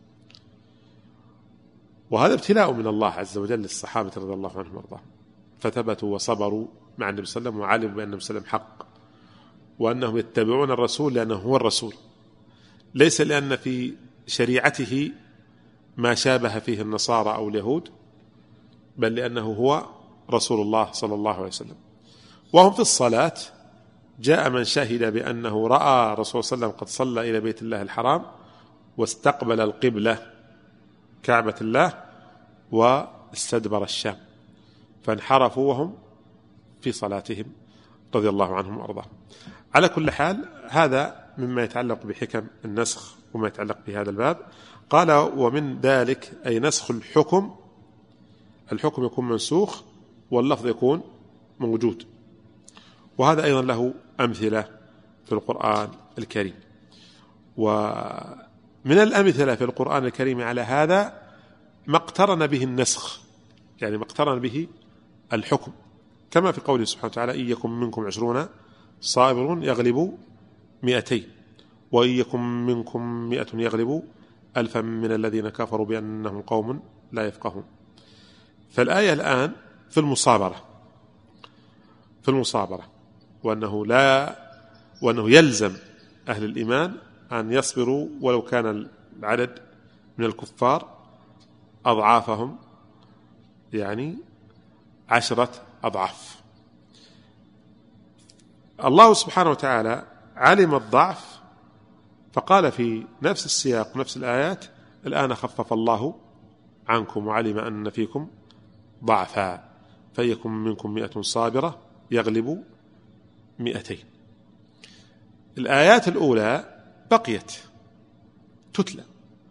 وهذا ابتلاء من الله عز وجل للصحابة رضي الله عنهم وارضاهم، فثبتوا وصبروا مع النبي صلى الله عليه وسلم، وعلموا بأن النبي صلى الله عليه وسلم حق، وأنهم يتبعون الرسول لأنه هو الرسول، ليس لأن في شريعته ما شابه فيه النصارى أو اليهود، بل لأنه هو رسول الله صلى الله عليه وسلم. وهم في الصلاة جاء من شهد بأنه رأى رسول صلى الله عليه وسلم قد صلى إلى بيت الله الحرام واستقبل القبلة كعبة الله واستدبر الشام، فانحرفوا وهم في صلاتهم رضي الله عنهم وأرضاهم. على كل حال هذا مما يتعلق بحكم النسخ وما يتعلق بهذا الباب. قال: ومن ذلك أي نسخ الحكم، الحكم يكون منسوخ واللفظ يكون موجود، وهذا أيضا له أمثلة في القرآن الكريم. ومن الأمثلة في القرآن الكريم على هذا ما اقترن به النسخ، يعني ما اقترن به الحكم، كما في قوله سبحانه وتعالى: إن يكن منكم عشرون صابرون يغلبوا مئتين وإن يكن منكم مئة يغلبوا ألفا من الذين كفروا بأنهم قوم لا يفقهون. فالآية الآن في المصابرة في المصابرة وأنه لا وأنه يلزم أهل الإيمان أن يصبروا ولو كان العدد من الكفار أضعافهم، يعني عشرة أضعاف. الله سبحانه وتعالى علم الضعف فقال في نفس السياق نفس الآيات: الآن خفف الله عنكم وعلم أن فيكم ضعفا فيكن منكم مئة صابرة يغلبوا مئتين. الآيات الأولى بقيت تتلى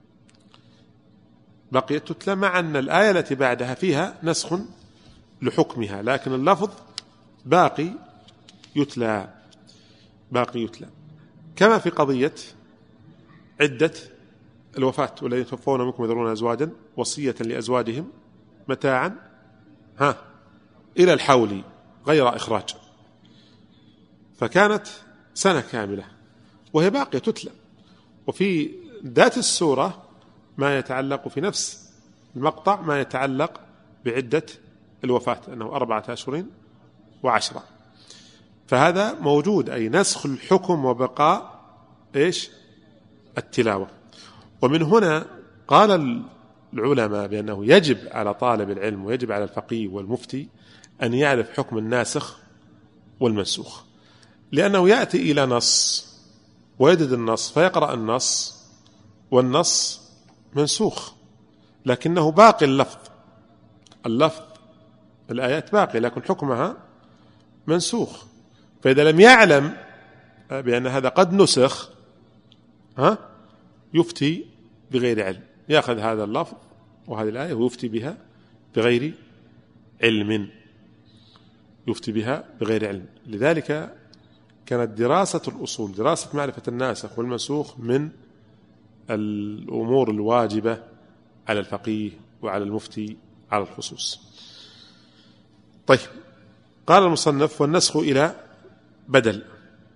بقيت تتلى مع أن الآية التي بعدها فيها نسخ لحكمها، لكن اللفظ باقي يتلى باقي يتلى كما في قضية عدة الوفاة: والذين يتوفون منكم يذرون أزواجا وصية لأزواجهم متاعا ها إلى الحول غير إخراج، فكانت سنة كاملة وهي باقية تتلى. وفي ذات السورة ما يتعلق في نفس المقطع ما يتعلق بعدة الوفاة أنه أربعة أشهر وعشرة، فهذا موجود، أي نسخ الحكم وبقاء إيش التلاوة. ومن هنا قال العلماء بأنه يجب على طالب العلم ويجب على الفقيه والمفتي أن يعرف حكم الناسخ والمنسوخ، لأنه يأتي إلى نص ويجد النص فيقرأ النص والنص منسوخ لكنه باقي اللفظ، اللفظ الآيات باقي لكن حكمها منسوخ. فإذا لم يعلم بأن هذا قد نسخ ها يفتي بغير علم، يأخذ هذا اللفظ وهذه الآية ويفتي بها بغير علم، يفتي بها بغير علم. لذلك كانت دراسة الأصول، دراسة معرفة الناسخ والمنسوخ من الأمور الواجبة على الفقيه وعلى المفتي على الخصوص. طيب، قال المصنف والنسخ إلى بدل.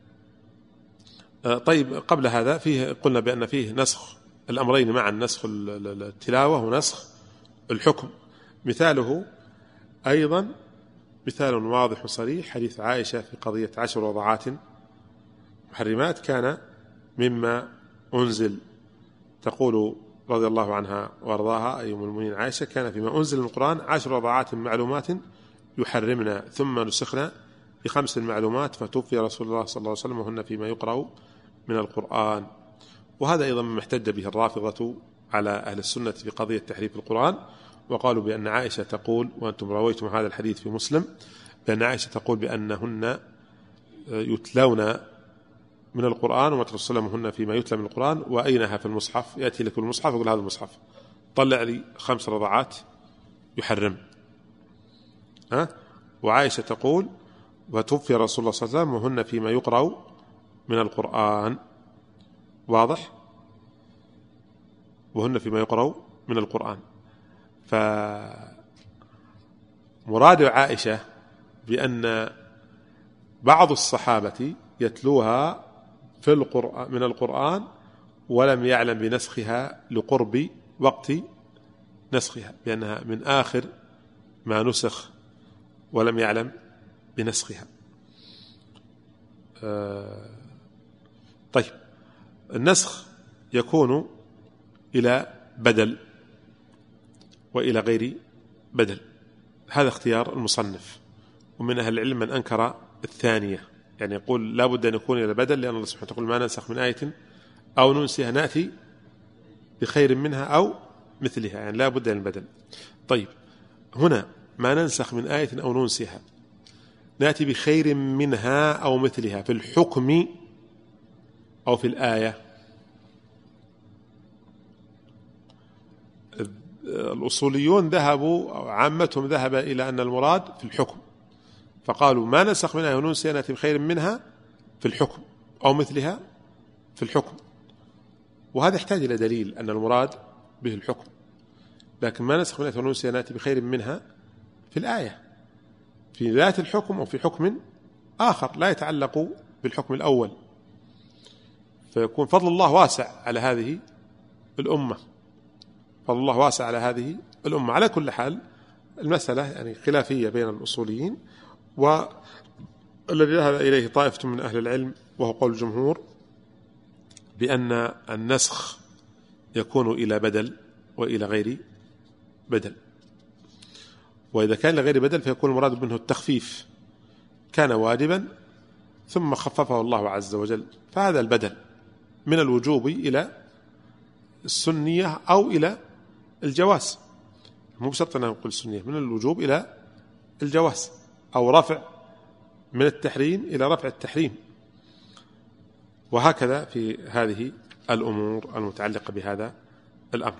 طيب، قبل هذا فيه قلنا بأن فيه نسخ الأمرين معا، نسخ التلاوة ونسخ الحكم. مثاله أيضا مثال واضح وصريح حديث عائشة في قضية عشر رضعات محرمات كان مما أنزل، تقول رضي الله عنها وارضاها أي أم المؤمنين عائشة كان فيما أنزل من القرآن عشر رضعات معلومات يحرمنا ثم نسخنا بخمس معلومات فتوفي رسول الله صلى الله عليه وسلم وهن فيما يقرأ من القرآن. وهذا أيضا ما احتج به الرافضة على أهل السنة في قضية تحريف القرآن، وقالوا بأن عائشة تقول، وأنتم رويتم هذا الحديث في مسلم، بأن عائشة تقول بأنهن يتلون من القرآن وما ترسل هن فيما يتلى من القرآن، وأينها في المصحف؟ يأتي لك المصحف يقول هذا المصحف طلع لي خمس رضعات يحرم. ها؟ وعائشة تقول وتوفي رسول الله صلى الله عليه وسلم وهن فيما يقرأ من القرآن، واضح؟ وهن فيما يقرأ من القرآن. فمراد عائشة بأن بعض الصحابة يتلوها في القرآن من القرآن ولم يعلم بنسخها لقرب وقت نسخها، بأنها من آخر ما نسخ ولم يعلم بنسخها. آه طيب، النسخ يكون إلى بدل وإلى غير بدل، هذا اختيار المصنف. ومن أهل العلم من أنكر الثانية، يعني يقول لا بد أن يكون إلى بدل، لأن الله سبحانه وتعالى يقول ما ننسخ من آية أو ننسها نأتي بخير منها أو مثلها، يعني لا بد من البدل. طيب، هنا ما ننسخ من آية أو ننسها نأتي بخير منها أو مثلها في الحكم أو في الآية. الأصوليون ذهبوا أو عامتهم ذهب إلى أن المراد في الحكم، فقالوا ما ننسخ من آية وننسها نأتي بخير منها في الحكم أو مثلها في الحكم. وهذا يحتاج إلى دليل أن المراد به الحكم، لكن ما ننسخ من آية وننسها نأتي بخير منها في الآية في ذات الحكم أو في حكم آخر لا يتعلق بالحكم الأول، فيكون فضل الله واسع على هذه الأمة، فضل الله واسع على هذه الأمة. على كل حال المسألة يعني خلافية بين الأصوليين، والذي ذهب إليه طائفة من أهل العلم وهو قول الجمهور بأن النسخ يكون إلى بدل وإلى غير بدل. وإذا كان لغير بدل فيكون المراد منه التخفيف، كان واجبا ثم خففه الله عز وجل، فهذا البدل من الوجوب إلى السنية أو إلى الجواز، مو بشرط أن نقول السنية، من الوجوب إلى الجواز، أو رفع من التحريم إلى رفع التحريم، وهكذا في هذه الأمور المتعلقة بهذا الأمر.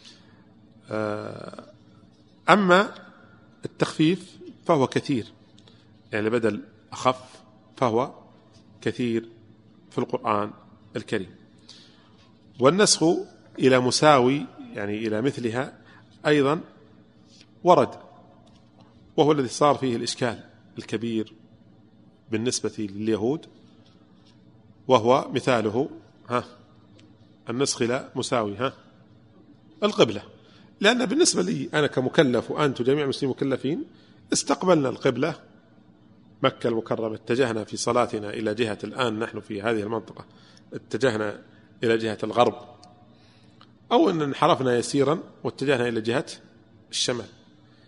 أما التخفيف فهو كثير، يعني بدل أخف فهو كثير في القرآن الكريم. والنسخ إلى مساوي يعني إلى مثلها أيضا ورد، وهو الذي صار فيه الإشكال الكبير بالنسبة لليهود، وهو مثاله ها النسخ إلى مساوي ها القبلة. لأن بالنسبة لي أنا كمكلف وأنتم جميع المسلمين مكلفين استقبلنا القبلة مكة المكرمة، اتجهنا في صلاتنا إلى جهة، الآن نحن في هذه المنطقة اتجهنا إلى جهة الغرب، أو أن انحرفنا يسيرا واتجهنا إلى جهة الشمال.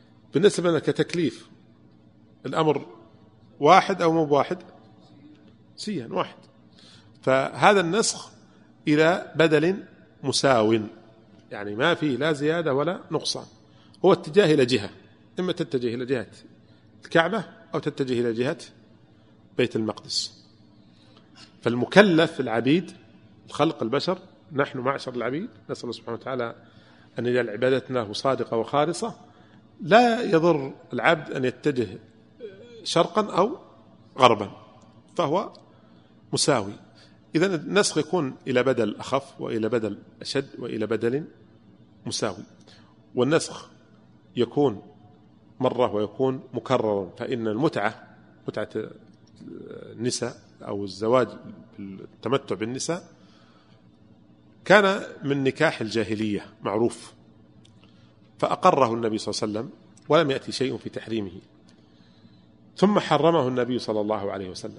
بالنسبة لنا كتكليف الأمر واحد أو مو واحد؟ سيان واحد. فهذا النسخ إلى بدل مساو، يعني ما فيه لا زيادة ولا نقصان، هو اتجاه إلى جهة، إما تتجه إلى جهة الكعبة أو تتجه إلى جهة بيت المقدس. فالمكلف العبيد الخلق البشر، نحن معشر العبيد نسأل الله سبحانه وتعالى أن يجعل عبادتنا له صادقة وخالصة، لا يضر العبد أن يتجه شرقا أو غربا، فهو مساوي. إذن النسخ يكون إلى بدل أخف وإلى بدل أشد وإلى بدل مساوي. والنسخ يكون مرة ويكون مكررا، فإن المتعة متعة النساء أو الزواج التمتع بالنساء كان من نكاح الجاهلية معروف، فأقره النبي صلى الله عليه وسلم ولم يأتي شيء في تحريمه، ثم حرمه النبي صلى الله عليه وسلم،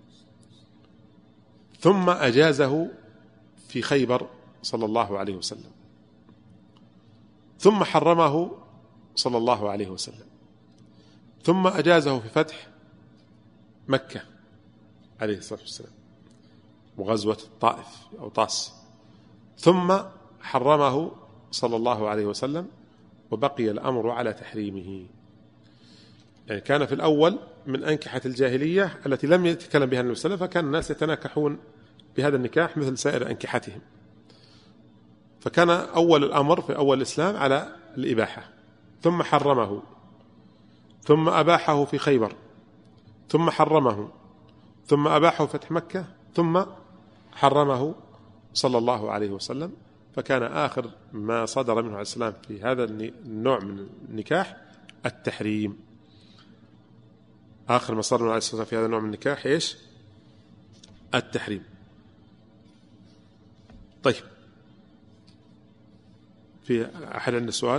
ثم أجازه في خيبر صلى الله عليه وسلم، ثم حرمه صلى الله عليه وسلم، ثم أجازه في فتح مكة عليه الصلاة والسلام وغزوة الطائف أو طاس، ثم حرمه صلى الله عليه وسلم وبقي الأمر على تحريمه. يعني كان في الأول من أنكحة الجاهلية التي لم يتكلم بها النبي صلى الله عليه وسلم، فكان الناس يتناكحون بهذا النكاح مثل سائر أنكحتهم، فكان أول الأمر في أول الإسلام على الإباحة، ثم حرمه، ثم أباحه في خيبر، ثم حرمه، ثم أباحه فتح مكة، ثم حرمه صلى الله عليه وسلم. فكان آخر ما صدر منه عليه السلام في هذا النوع من النكاح التحريم. آخر ما صدر منه عليه السلام في هذا النوع من النكاح إيش؟ التحريم. طيب، في أحد عنده سؤال؟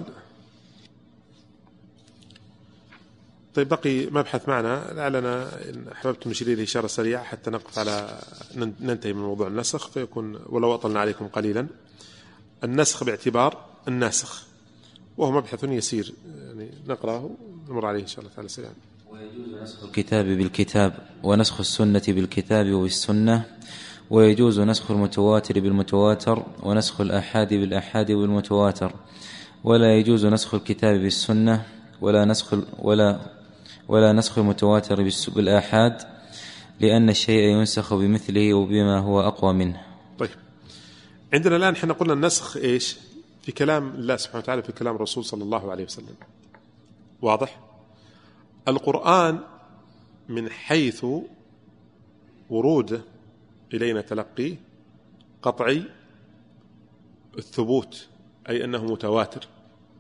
طيب، بقي مبحث معنا لعلنا أحببت نشير إليه إشارة سريعة حتى نقف على ننتهي من موضوع النسخ، فيكون ولو أطلنا عليكم قليلا. النسخ باعتبار الناسخ، وهو مبحث يسير، يعني نقرأه نمر عليه إن شاء الله تعالى سريعا. ويجوز نسخ الكتاب بالكتاب، ونسخ السنة بالكتاب وبالسنة، ويجوز نسخ المتواتر بالمتواتر، ونسخ الآحاد بالآحاد والمتواتر، ولا يجوز نسخ الكتاب بالسنة، ولا نسخ ولا ولا نسخ المتواتر بالآحاد، لأن الشيء ينسخ بمثله وبما هو أقوى منه. طيب، عندنا الآن حين قلنا النسخ إيش في كلام الله سبحانه وتعالى، في كلام الرسول صلى الله عليه وسلم، واضح؟ القرآن من حيث وروده إلينا تلقيه قطعي الثبوت، أي أنه متواتر،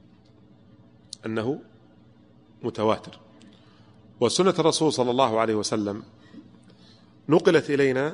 أنه متواتر. وسنة الرسول صلى الله عليه وسلم نقلت إلينا،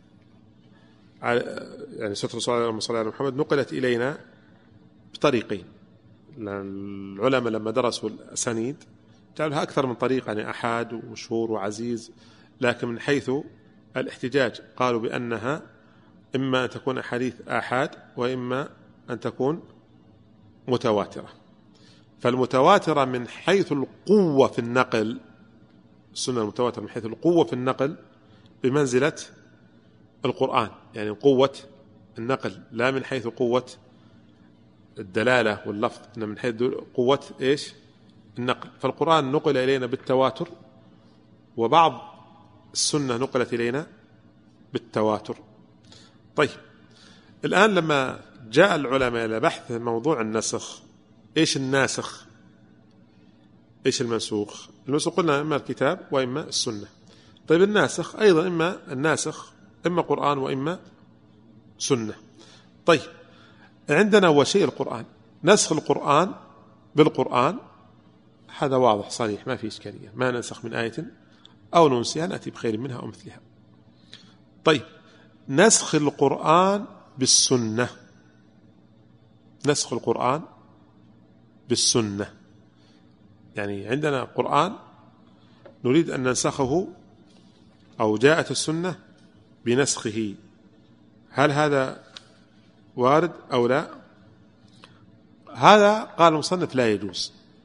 يعني سنة الرسول صلى الله عليه محمد نقلت إلينا بطريقين. العلماء لما درسوا الأسانيد جعلها أكثر من طريق، يعني أحاد ومشهور وعزيز، لكن من حيث الاحتجاج قالوا بأنها إما أن تكون أحاديث آحاد وإما أن تكون متواترة. فالمتواترة من حيث القوة في النقل، السنة المتواترة من حيث القوة في النقل بمنزلة القرآن، يعني قوة النقل، لا من حيث قوة الدلالة واللفظ، إنما من حيث قوة إيش؟ النقل. فالقرآن نقل إلينا بالتواتر، وبعض السنة نقلت إلينا بالتواتر. طيب، الآن لما جاء العلماء إلى بحث موضوع النسخ، إيش الناسخ؟ إيش المنسوخ؟ المنسوخ قلنا إما الكتاب وإما السنة. طيب، الناسخ أيضا إما الناسخ إما قرآن وإما سنة. طيب، عندنا هو شيء القرآن، نسخ القرآن بالقرآن هذا واضح صريح، ما في إشكالية، ما ننسخ من آية أو ننسيها نأتي بخير منها أو مثلها. طيب، نسخ القرآن بالسنة، نسخ القرآن بالسنة، يعني عندنا قرآن نريد أن ننسخه أو جاءت السنة بنسخه، هل هذا وارد أو لا؟ هذا قال المصنف لا يجوز.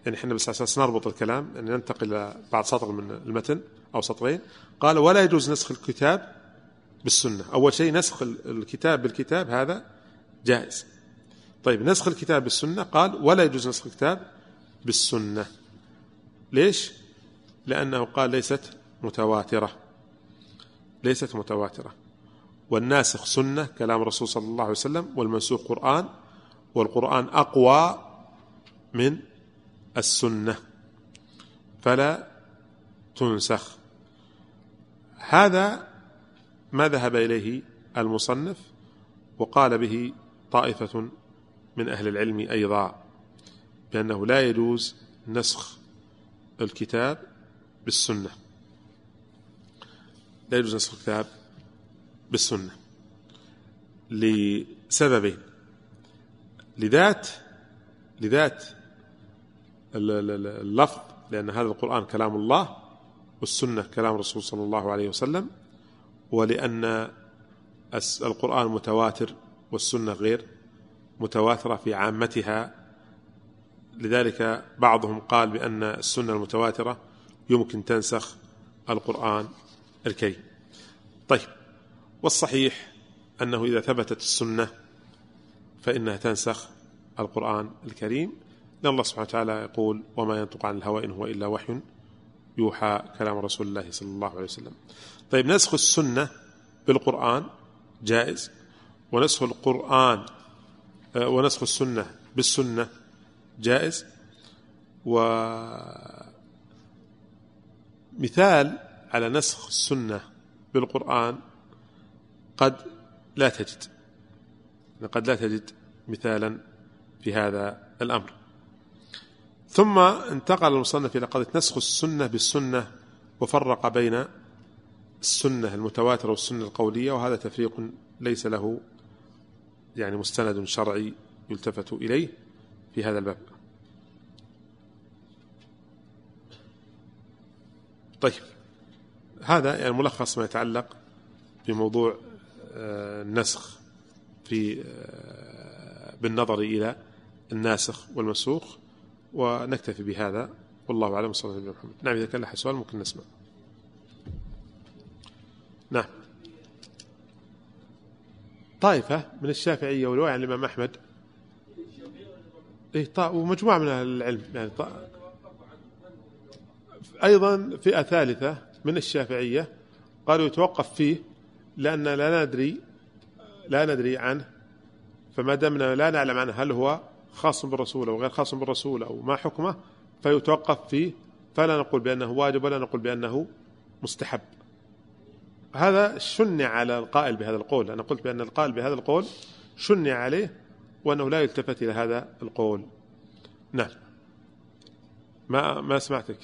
يعني إحنا بس أساس نربط الكلام يعني ننتقل إلى بعد سطر من المتن أو سطرين. قال ولا يجوز نسخ الكتاب بالسنة. أول شيء نسخ الكتاب بالكتاب هذا جائز. طيب نسخ الكتاب بالسنة، قال ولا يجوز نسخ الكتاب بالسنة. ليش؟ لأنه قال ليست متواترة، ليست متواترة، والناسخ سنة كلام الرسول صلى الله عليه وسلم، والمنسوخ قرآن، والقرآن أقوى من السنة فلا تنسخ. هذا ما ذهب إليه المصنف، وقال به طائفة من أهل العلم أيضا بأنه لا يجوز نسخ الكتاب بالسنة، لا يجوز نسخ الكتاب بالسنة لسببين: لذات لذات اللفظ، لأن هذا القرآن كلام الله والسنة كلام الرسول صلى الله عليه وسلم، ولأن القرآن متواتر والسنة غير متواترة في عامتها. لذلك بعضهم قال بأن السنة المتواترة يمكن تنسخ القرآن الكريم. طيب، والصحيح أنه إذا ثبتت السنة فإنها تنسخ القرآن الكريم، لأن الله سبحانه وتعالى يقول وما ينطق عن الهوى إن هو إلا وحي يوحى، كلام رسول الله صلى الله عليه وسلم. طيب، نسخ السنة بالقرآن جائز، ونسخ القرآن ونسخ السنة بالسنة جائز. ومثال على نسخ السنة بالقرآن قد لا تجد قد لا تجد مثالا في هذا الأمر. ثم انتقل المصنف إلى قضية نسخ السنة بالسنة، وفرق بين السنة المتواترة والسنة القولية، وهذا تفريق ليس له يعني مستند شرعي يلتفت إليه في هذا الباب. طيب، هذا يعني ملخص ما يتعلق بموضوع النسخ في بالنظر إلى الناسخ والمنسوخ، ونكتفي بهذا والله أعلم. صلى الله عليه وسلم. نعم، إذا كان لها سؤال ممكن نسمع. نعم. طائفة من الشافعية ورواية عن الإمام أحمد، إيه طا... ومجموعة من أهل العلم يعني طا... أيضا فئة ثالثة من الشافعية قالوا يتوقف فيه لأن لا ندري لا ندري عنه، فما دامنا لا نعلم عنه هل هو خاص بالرسول أو غير خاص بالرسول أو ما حكمه، فيتوقف فيه، فلا نقول بأنه واجب ولا نقول بأنه مستحب. هذا شنع على القائل بهذا القول. أنا قلت بأن القائل بهذا القول شنع عليه وأنه لا يلتفت إلى هذا القول. نعم. ما ما سمعتك.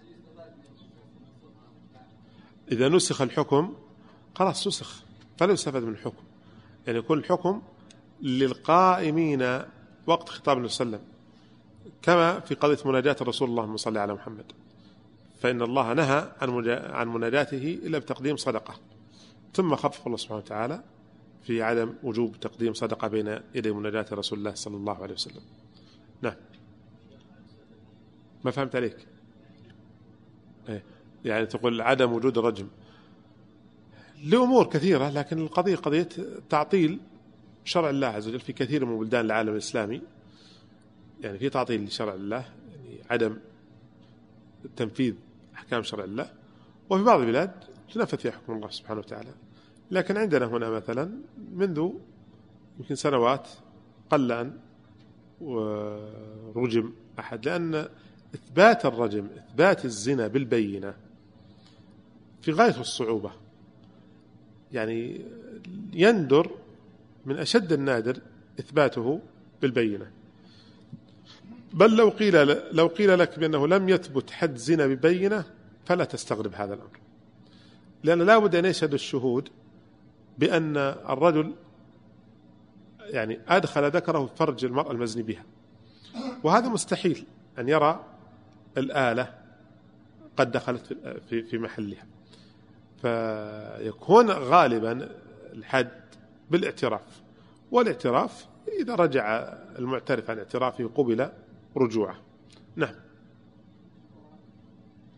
إذا نسخ الحكم خلاص نسخ، فلا يستفاد من الحكم، يعني يكون الحكم للقائمين وقت خطاب النبي صلى الله عليه وسلم، كما في قضية مناجاة الرسول اللهم صل على محمد، فإن الله نهى عن مناجاته إلا بتقديم صدقة، ثم خفف الله سبحانه وتعالى في عدم وجوب تقديم صدقة بين يدي مناجاة رسول الله صلى الله عليه وسلم. نعم. ما فهمت عليك. يعني تقول عدم وجود الرجم لأمور كثيرة، لكن القضية قضية تعطيل شرع الله عز وجل في كثير من بلدان العالم الإسلامي، يعني في تعطيل لشرع الله، يعني عدم تنفيذ أحكام شرع الله، وفي بعض البلاد تنفذ فيها حكم الله سبحانه وتعالى. لكن عندنا هنا مثلا منذ يمكن سنوات قل أن رجم أحد، لأن إثبات الرجم، إثبات الزنا بالبينة في غاية الصعوبة، يعني يندر من أشد النادر إثباته بالبينة. بل لو قيل لو قيل لك بأنه لم يثبت حد زنا ببينة فلا تستغرب هذا الأمر، لأن لا بد أن يشهد الشهود بأن الرجل يعني أدخل ذكره في فرج المرأة المزني بها، وهذا مستحيل أن يرى الآلة قد دخلت في في محلها، فيكون غالبا الحد بالاعتراف، والاعتراف إذا رجع المعترف عن اعترافه قبل رجوعه. نعم.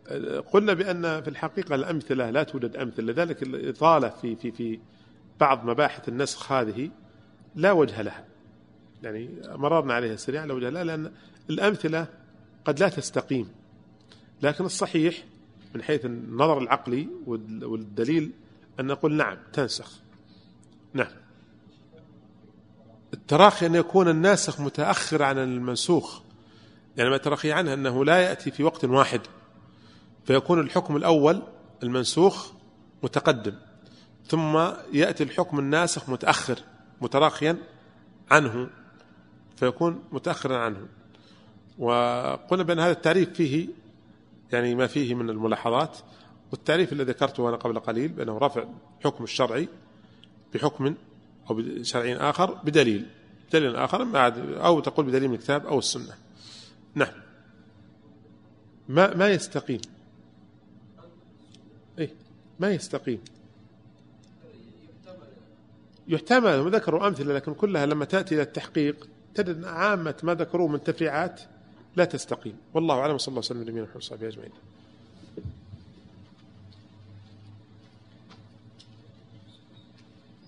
قلنا بأن في الحقيقة الأمثلة لا توجد أمثلة، لذلك الإطالة في في في بعض مباحث النسخ هذه لا وجه لها، يعني مررنا عليها سريعا لا وجه لها، لأن الأمثلة قد لا تستقيم. لكن الصحيح من حيث النظر العقلي والدليل أن نقول نعم تنسخ. نعم. التراخي أن يكون الناسخ متأخر عن المنسوخ، يعني ما ترخي عنه أنه لا يأتي في وقت واحد، فيكون الحكم الأول المنسوخ متقدم، ثم يأتي الحكم الناسخ متأخر متراخيا عنه، فيكون متأخرا عنه. وقلنا بأن هذا التعريف فيه يعني ما فيه من الملاحظات، والتعريف الذي ذكرته أنا قبل قليل بأنه رفع حكم الشرعي بحكم أو بشرعي آخر بدليل دليل آخر، أو تقول بدليل من الكتاب أو السنة. نعم. ما ما يستقيم، إيه ما يستقيم، يحتمل. ذكروا أمثلة لكن كلها لما تأتي إلى التحقيق تجد عامة ما ذكروه من تفريعات لا تستقيم. والله أعلم، صلى الله عليه وسلم على نبينا محمد وصحبه أجمعين.